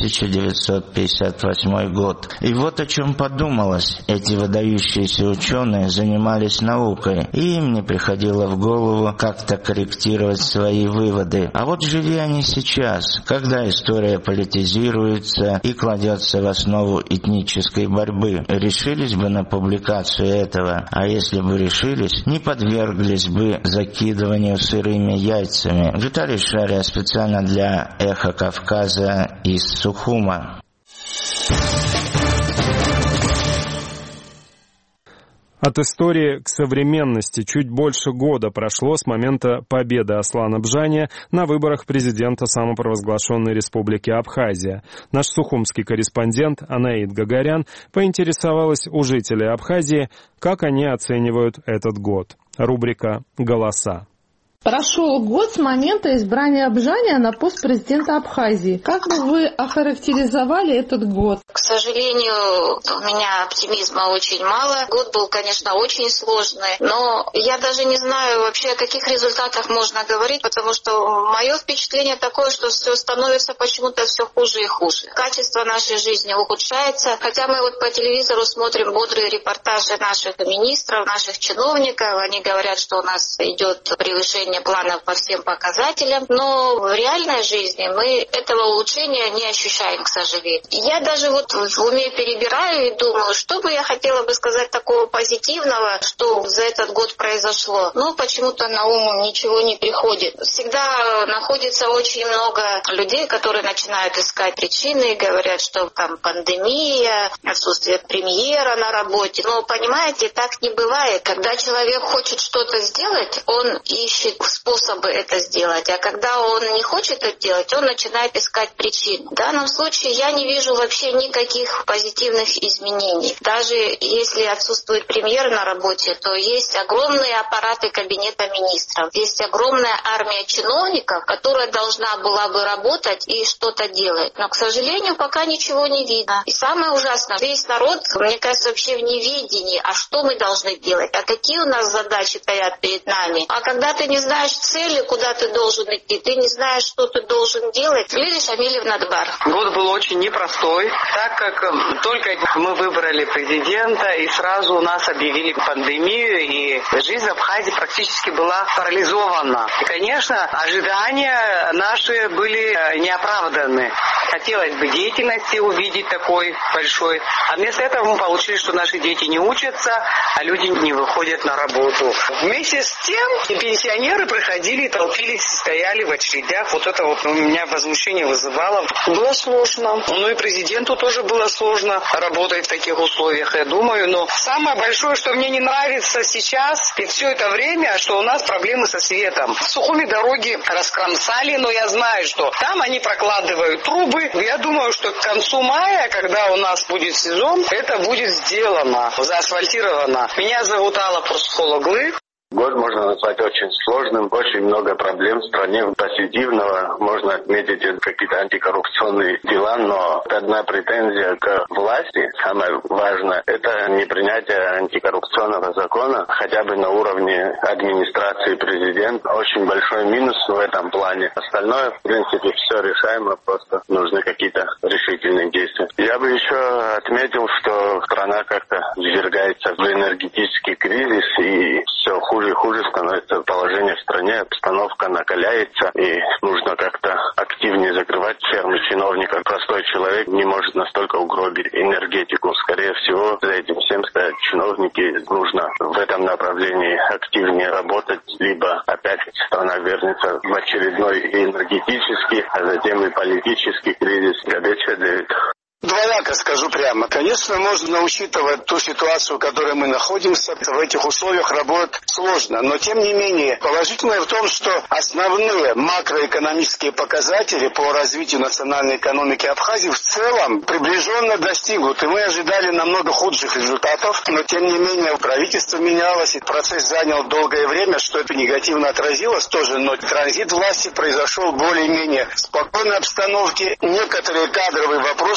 1958 год. И вот о чем подумалось. Эти выдающиеся ученые занимались наукой, и им не приходило в голову как-то корректировать свои выводы. А вот живи они сейчас, когда история более политизируется и кладется в основу этнической борьбы. Решились бы на публикацию этого, а если бы решились, не подверглись бы закидыванию сырыми яйцами. Виталий Шария специально для «Эхо Кавказа» из Сухума. От истории к современности чуть больше года прошло с момента победы Аслана Бжания на выборах президента самопровозглашенной республики Абхазия. Наш сухумский корреспондент Анаид Гагарян поинтересовалась у жителей Абхазии, как они оценивают этот год. Рубрика «Голоса». Прошел год с момента избрания Бжания на пост президента Абхазии. Как бы вы охарактеризовали этот год? К сожалению, у меня оптимизма очень мало. Год был, конечно, очень сложный, но я даже не знаю вообще, о каких результатах можно говорить, потому что мое впечатление такое, что все становится почему-то все хуже и хуже. Качество нашей жизни ухудшается, хотя мы вот по телевизору смотрим бодрые репортажи наших министров, наших чиновников. Они говорят, что у нас идет превышение планов по всем показателям, но в реальной жизни мы этого улучшения не ощущаем, к сожалению. Я даже вот в уме перебираю и думаю, что бы я хотела бы сказать такого позитивного, что за этот год произошло. Но почему-то на ум ничего не приходит. Всегда находится очень много людей, которые начинают искать причины и говорят, что там пандемия, отсутствие премьера на работе. Но понимаете, так не бывает. Когда человек хочет что-то сделать, он ищет способы это сделать, а когда он не хочет это делать, он начинает искать причины. В данном случае я не вижу вообще никаких позитивных изменений. Даже если отсутствует премьер на работе, то есть огромные аппараты кабинета министров, есть огромная армия чиновников, которая должна была бы работать и что-то делать. Но, к сожалению, пока ничего не видно. И самое ужасное, весь народ, мне кажется, вообще в неведении, а что мы должны делать, а какие у нас задачи стоят перед нами. А когда ты не знаешь цели, куда ты должен идти, ты не знаешь, что ты должен делать, глядишь, Амилев над бар. Год был очень непростой, так как только мы выбрали президента, и сразу у нас объявили пандемию, и жизнь в Абхазии практически была парализована. И, конечно, ожидания наши были неоправданы. Хотелось бы деятельности увидеть такой большой, а вместо этого мы получили, что наши дети не учатся, а люди не выходят на работу. Вместе с тем пенсионеры приходили, толпились, стояли в очередях. Вот это вот у меня возмущение вызывало. Было сложно. Ну и президенту тоже было сложно работать в таких условиях, я думаю. Но самое большое, что мне не нравится сейчас и все это время, что у нас проблемы со светом. В Сухуме дороги раскромсали, но я знаю, что там они прокладывают трубы. Я думаю, что к концу мая, когда у нас будет сезон, это будет сделано, заасфальтировано. Меня зовут Алла Пурсхологлы. Год можно назвать очень сложным, очень много проблем в стране. Позитивного можно отметить какие-то антикоррупционные дела, но одна претензия к власти, самое важное, это не принятие антикоррупционного закона, хотя бы на уровне администрации президента. Очень большой минус в этом плане. Остальное, в принципе, все решаемо, просто нужны какие-то решительные действия. Я бы еще отметил, что страна как-то ввергается в энергетический кризис, и все хуже и хуже становится положение в стране, обстановка накаляется, и нужно как-то активнее закрывать фермы чиновников. Простой человек не может настолько угробить энергетику. Скорее всего, за этим всем стоят чиновники. Нужно в этом направлении активнее работать, либо опять страна вернется в очередной энергетический, а затем и политический кризис. Двояко скажу прямо. Конечно, можно, учитывать ту ситуацию, в которой мы находимся, в этих условиях работать сложно. Но, тем не менее, положительное в том, что основные макроэкономические показатели по развитию национальной экономики Абхазии в целом приближенно достигнуты. Мы ожидали намного худших результатов, но, тем не менее, правительство менялось, и процесс занял долгое время, что это негативно отразилось тоже. Но транзит власти произошел в более-менее спокойной обстановке. Некоторые кадровые вопросы, конечно,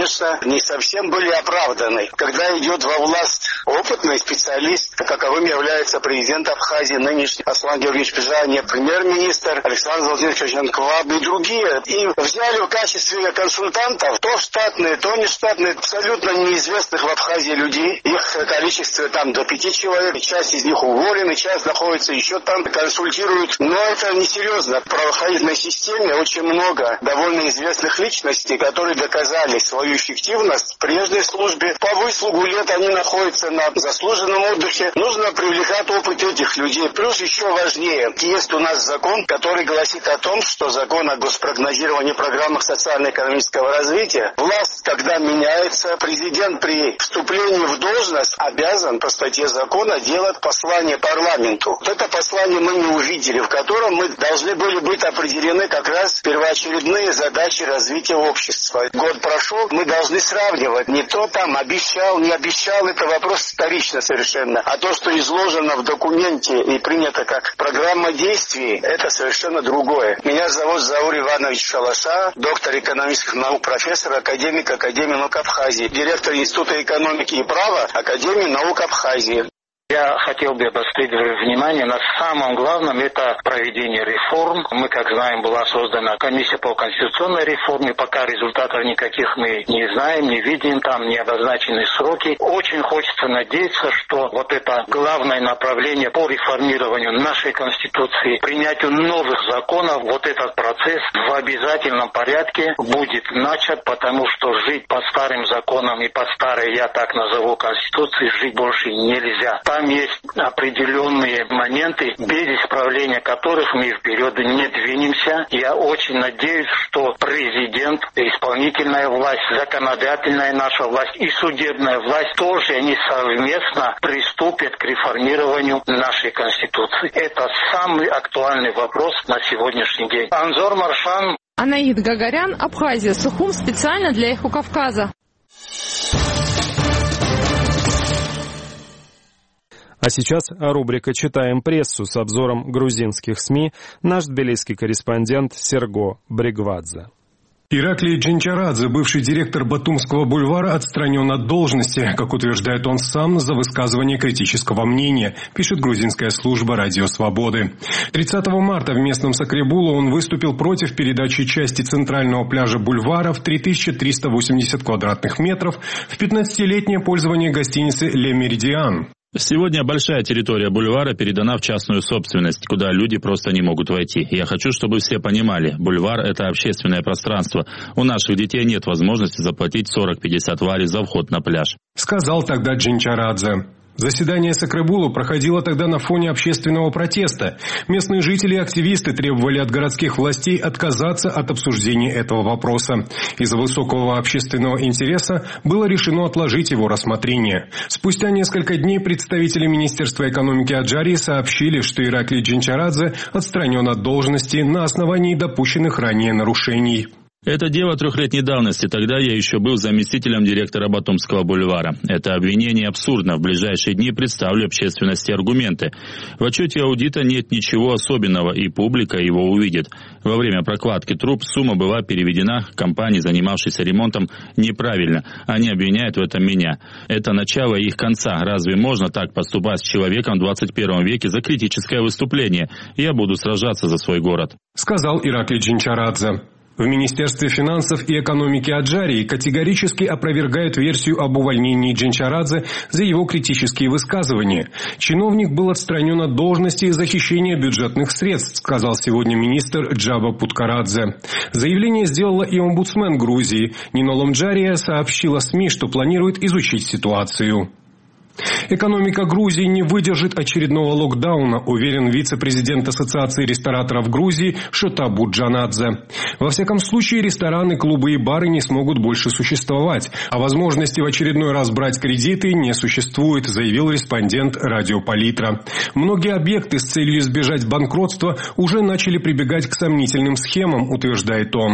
конечно, не совсем были оправданы. Когда идет во власть опытный специалист, каковым является президент Абхазии, нынешний Аслан Георгиевич Пижания, премьер-министр Александр Владимирович Кочанкваб и другие, и взяли в качестве консультантов то штатные, то нештатные, абсолютно неизвестных в Абхазии людей. Их количество там до 5 человек, часть из них уволены, часть находится еще там, консультируют. Но это несерьезно. В правоохранительной системе очень много довольно известных личностей, которые доказали свою эффективность в прежней службе. По выслугу лет они находятся на заслуженном отдыхе. Нужно привлекать опыт этих людей. Плюс еще важнее, есть у нас закон, который гласит о том, что закон о госпрогнозировании программах социально-экономического развития. Власть, когда меняется, президент при вступлении в должность обязан по статье закона делать послание парламенту. Вот это послание мы не увидели, в котором мы должны были быть определены как раз первоочередные задачи развития общества. Год прошел, мы должны сравнивать. Не то там обещал, не обещал, это вопрос вторично совершенно. А то, что изложено в документе и принято как программа действий, это совершенно другое. Меня зовут Заур Иванович Шалаша, доктор экономических наук, профессор, академик Академии наук Абхазии, директор Института экономики и права Академии наук Абхазии. Я хотел бы обострить внимание на самом главном, это проведение реформ. Мы, как знаем, была создана комиссия по конституционной реформе. Пока результатов никаких мы не знаем, не видим, там не обозначены сроки. Очень хочется надеяться, что вот это главное направление по реформированию нашей Конституции, принятию новых законов, вот этот процесс в обязательном порядке будет начат, потому что жить по старым законам и по старой, я так назову, Конституции, жить больше нельзя. Там есть определенные моменты, без исправления которых мы вперед не двинемся. Я очень надеюсь, что президент, исполнительная власть, законодательная наша власть и судебная власть тоже они совместно приступят к реформированию нашей Конституции. Это самый актуальный вопрос на сегодняшний день. Анзор Маршан. Анаид Гагарян, Абхазия, Сухум, специально для Эхо Кавказа. А сейчас рубрика «Читаем прессу» с обзором грузинских СМИ, наш тбилисский корреспондент Серго Бригвадзе. Ираклий Джинчарадзе, бывший директор Батумского бульвара, отстранен от должности, как утверждает он сам, за высказывание критического мнения, пишет грузинская служба «Радио Свободы». 30 марта в местном Сакребулу он выступил против передачи части центрального пляжа бульвара в 3380 квадратных метров в 15-летнее пользование гостиницы «Ле Меридиан». Сегодня большая территория бульвара передана в частную собственность, куда люди просто не могут войти. Я хочу, чтобы все понимали, бульвар – это общественное пространство. У наших детей нет возможности заплатить 40-50 вари за вход на пляж. Сказал тогда Джинчарадзе. Заседание Сакребулу проходило тогда на фоне общественного протеста. Местные жители и активисты требовали от городских властей отказаться от обсуждения этого вопроса. Из-за высокого общественного интереса было решено отложить его рассмотрение. Спустя несколько дней представители Министерства экономики Аджарии сообщили, что Ираклий Джинчарадзе отстранен от должности на основании допущенных ранее нарушений. Это дело 3-летней давности. Тогда я еще был заместителем директора Батумского бульвара. Это обвинение абсурдно. В ближайшие дни представлю общественности аргументы. В отчете аудита нет ничего особенного, и публика его увидит. Во время прокладки труб сумма была переведена компании, занимавшейся ремонтом, неправильно. Они обвиняют в этом меня. Это начало их конца. Разве можно так поступать с человеком в 21 веке за критическое выступление? Я буду сражаться за свой город. Сказал Ираклий Джинчарадзе. В Министерстве финансов и экономики Аджарии категорически опровергают версию об увольнении Джинчарадзе за его критические высказывания. Чиновник был отстранен от должности за хищение бюджетных средств, сказал сегодня министр Джаба Путкарадзе. Заявление сделала и омбудсмен Грузии. Нино Ломджария сообщила СМИ, что планирует изучить ситуацию. Экономика Грузии не выдержит очередного локдауна, уверен вице-президент Ассоциации рестораторов Грузии Шотабу Джанадзе. Во всяком случае, рестораны, клубы и бары не смогут больше существовать, а возможности в очередной раз брать кредиты не существует, заявил респондент Радио Палитра. Многие объекты с целью избежать банкротства уже начали прибегать к сомнительным схемам, утверждает он.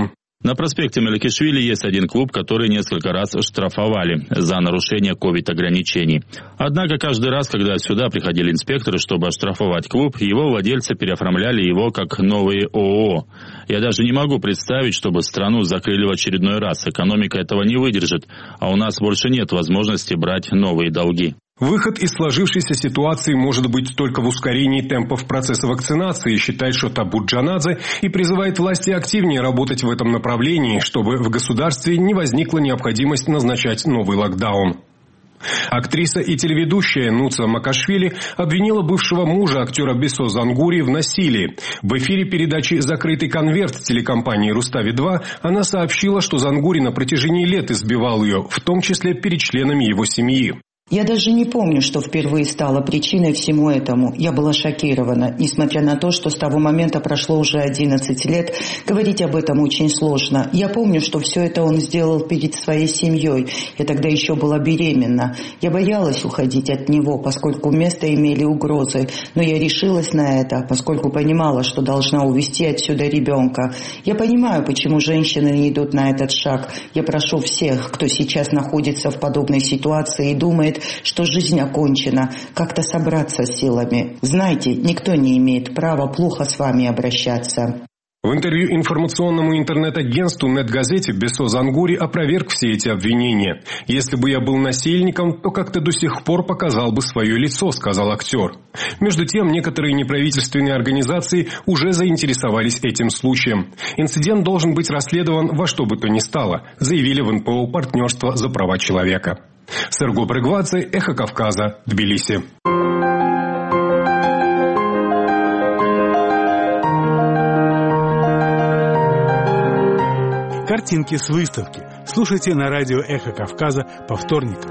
На проспекте Меликишвили есть один клуб, который несколько раз штрафовали за нарушение ковид-ограничений. Однако каждый раз, когда сюда приходили инспекторы, чтобы оштрафовать клуб, его владельцы переоформляли его как новые ООО. Я даже не могу представить, чтобы страну закрыли в очередной раз. Экономика этого не выдержит, а у нас больше нет возможности брать новые долги. Выход из сложившейся ситуации может быть только в ускорении темпов процесса вакцинации, считает Шота Буджанадзе и призывает власти активнее работать в этом направлении, чтобы в государстве не возникла необходимость назначать новый локдаун. Актриса и телеведущая Нуца Макашвили обвинила бывшего мужа актера Бесо Зангури в насилии. В эфире передачи «Закрытый конверт» телекомпании «Рустави-2» она сообщила, что Зангури на протяжении лет избивал ее, в том числе перед членами его семьи. Я даже не помню, что впервые стало причиной всему этому. Я была шокирована. Несмотря на то, что с того момента прошло уже 11 лет, говорить об этом очень сложно. Я помню, что все это он сделал перед своей семьей. Я тогда еще была беременна. Я боялась уходить от него, поскольку место имели угрозы. Но я решилась на это, поскольку понимала, что должна увезти отсюда ребенка. Я понимаю, почему женщины не идут на этот шаг. Я прошу всех, кто сейчас находится в подобной ситуации и думает, что жизнь окончена, как-то собраться силами. Знаете, никто не имеет права плохо с вами обращаться. В интервью информационному интернет-агентству «Нет-газете» Бесо Зангури опроверг все эти обвинения. «Если бы я был насильником, то как-то до сих пор показал бы свое лицо», — сказал актер. Между тем, некоторые неправительственные организации уже заинтересовались этим случаем. Инцидент должен быть расследован во что бы то ни стало, заявили в НПО «Партнерство за права человека». Серго Брыгвадзе, Эхо Кавказа, Тбилиси. Картинки с выставки. Слушайте на радио Эхо Кавказа по вторникам.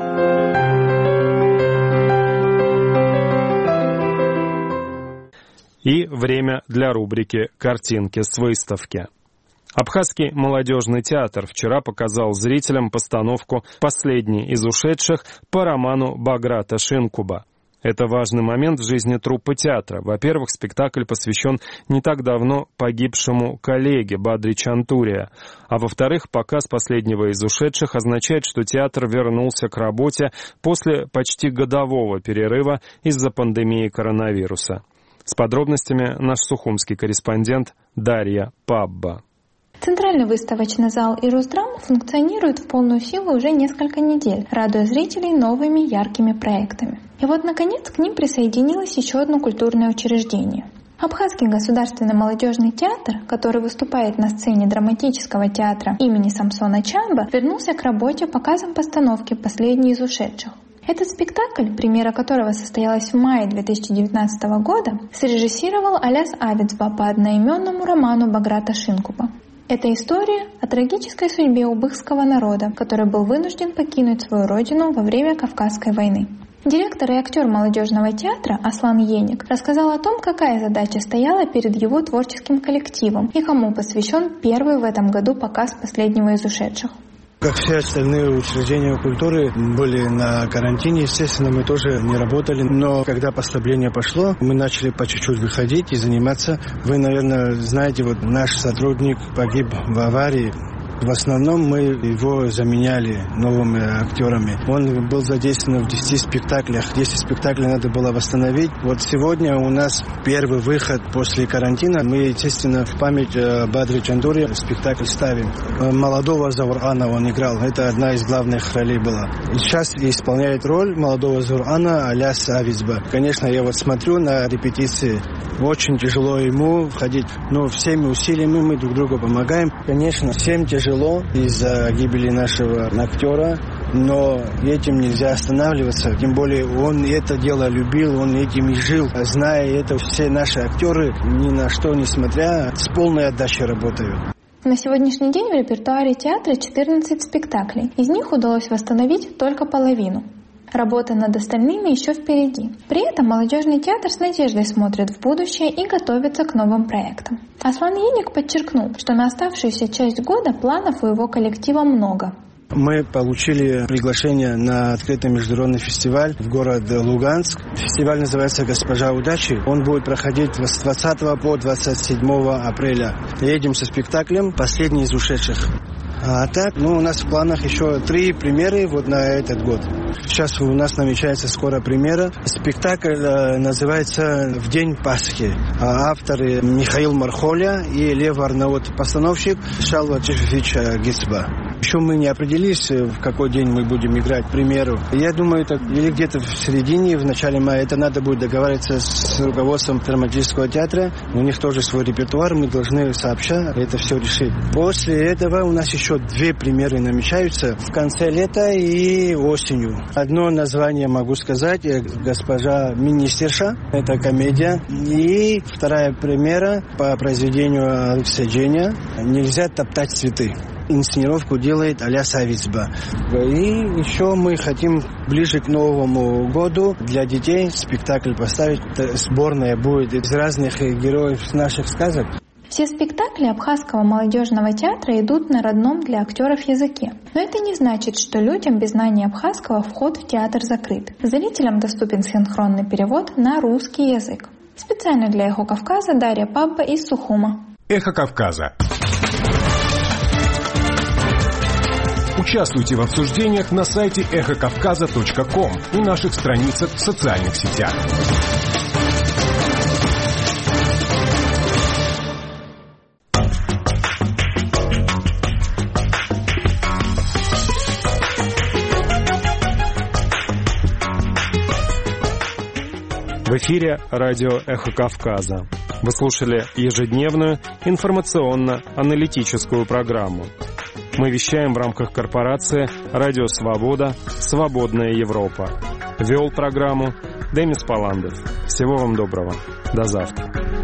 И время для рубрики «Картинки с выставки». Абхазский молодежный театр вчера показал зрителям постановку «Последний из ушедших» по роману Баграта Шинкуба. Это важный момент в жизни труппы театра. Во-первых, спектакль посвящен не так давно погибшему коллеге Бадри Чантурия. А во-вторых, показ «Последнего из ушедших» означает, что театр вернулся к работе после почти годового перерыва из-за пандемии коронавируса. С подробностями наш сухумский корреспондент Дарья Пабба. Центральный выставочный зал «Ирусдрам» функционирует в полную силу уже несколько недель, радуя зрителей новыми яркими проектами. И вот, наконец, к ним присоединилось еще одно культурное учреждение. Абхазский государственный молодежный театр, который выступает на сцене драматического театра имени Самсона Чамба, вернулся к работе показом постановки «Последний из ушедших». Этот спектакль, премьера которого состоялась в мае 2019 года, срежиссировал Аляс Авицба по одноименному роману Баграта Шинкуба. Это история о трагической судьбе убыхского народа, который был вынужден покинуть свою родину во время Кавказской войны. Директор и актер молодежного театра Аслан Еник рассказал о том, какая задача стояла перед его творческим коллективом и кому посвящен первый в этом году показ «Последнего из ушедших». Как все остальные учреждения культуры были на карантине, естественно, мы тоже не работали. Но когда послабление пошло, мы начали по чуть-чуть выходить и заниматься. Вы, наверное, знаете, вот наш сотрудник погиб в аварии. В основном мы его заменяли новыми актерами. Он был задействован в 10 спектаклях. 10 спектаклей надо было восстановить. Вот сегодня у нас первый выход после карантина. Мы, естественно, в память Бадри Чантури спектакль ставим. Молодого Заурана он играл. Это одна из главных ролей была. Сейчас исполняет роль молодого Заурана Аляс Авицба. Конечно, я вот смотрю на репетиции. Очень тяжело ему входить. Но всеми усилиями мы друг другу помогаем. Конечно, всем тяжело из-за гибели нашего актера, но этим нельзя останавливаться. Тем более он это дело любил, он этим и жил. Зная это, все наши актеры, ни на что несмотря, с полной отдачей работают. На сегодняшний день в репертуаре театра 14 спектаклей. Из них удалось восстановить только половину. Работа над остальными еще впереди. При этом молодежный театр с надеждой смотрит в будущее и готовится к новым проектам. Аслан Еник подчеркнул, что на оставшуюся часть года планов у его коллектива много. Мы получили приглашение на открытый международный фестиваль в город Луганск. Фестиваль называется «Госпожа удачи». Он будет проходить с 20 по 27 апреля. Едем со спектаклем «Последний из ушедших». А так, у нас в планах еще 3 премьеры на этот год. Сейчас у нас намечается скоро премьера. Спектакль называется «В день Пасхи». Авторы Михаил Мархоля и Лев Арнаут, постановщик Шалва Чешевич Гицба. Еще мы не определились, в какой день мы будем играть премьеру. Я думаю, это или где-то в середине, в начале мая. Это надо будет договариваться с руководством драматического театра. У них тоже свой репертуар, мы должны сообща это все решить. После этого у нас еще 2 премьеры намечаются в конце лета и осенью. Одно название могу сказать «Госпожа министерша». Это комедия. И вторая премьера по произведению Алексея Дженя «Нельзя топтать цветы». Инсценировку делает Аля Савицба. И еще мы хотим ближе к Новому году для детей спектакль поставить. Сборная будет из разных героев наших сказок. Все спектакли Абхазского молодежного театра идут на родном для актеров языке. Но это не значит, что людям без знания абхазского вход в театр закрыт. Зрителям доступен синхронный перевод на русский язык. Специально для «Эхо Кавказа» Дарья Папа из Сухума. «Эхо Кавказа». Участвуйте в обсуждениях на сайте эхокавказа.ком и наших страницах в социальных сетях. В эфире радио «Эхо Кавказа». Вы слушали ежедневную информационно-аналитическую программу. Мы вещаем в рамках корпорации «Радио Свобода. Свободная Европа». Вел программу Демис Паландов. Всего вам доброго. До завтра.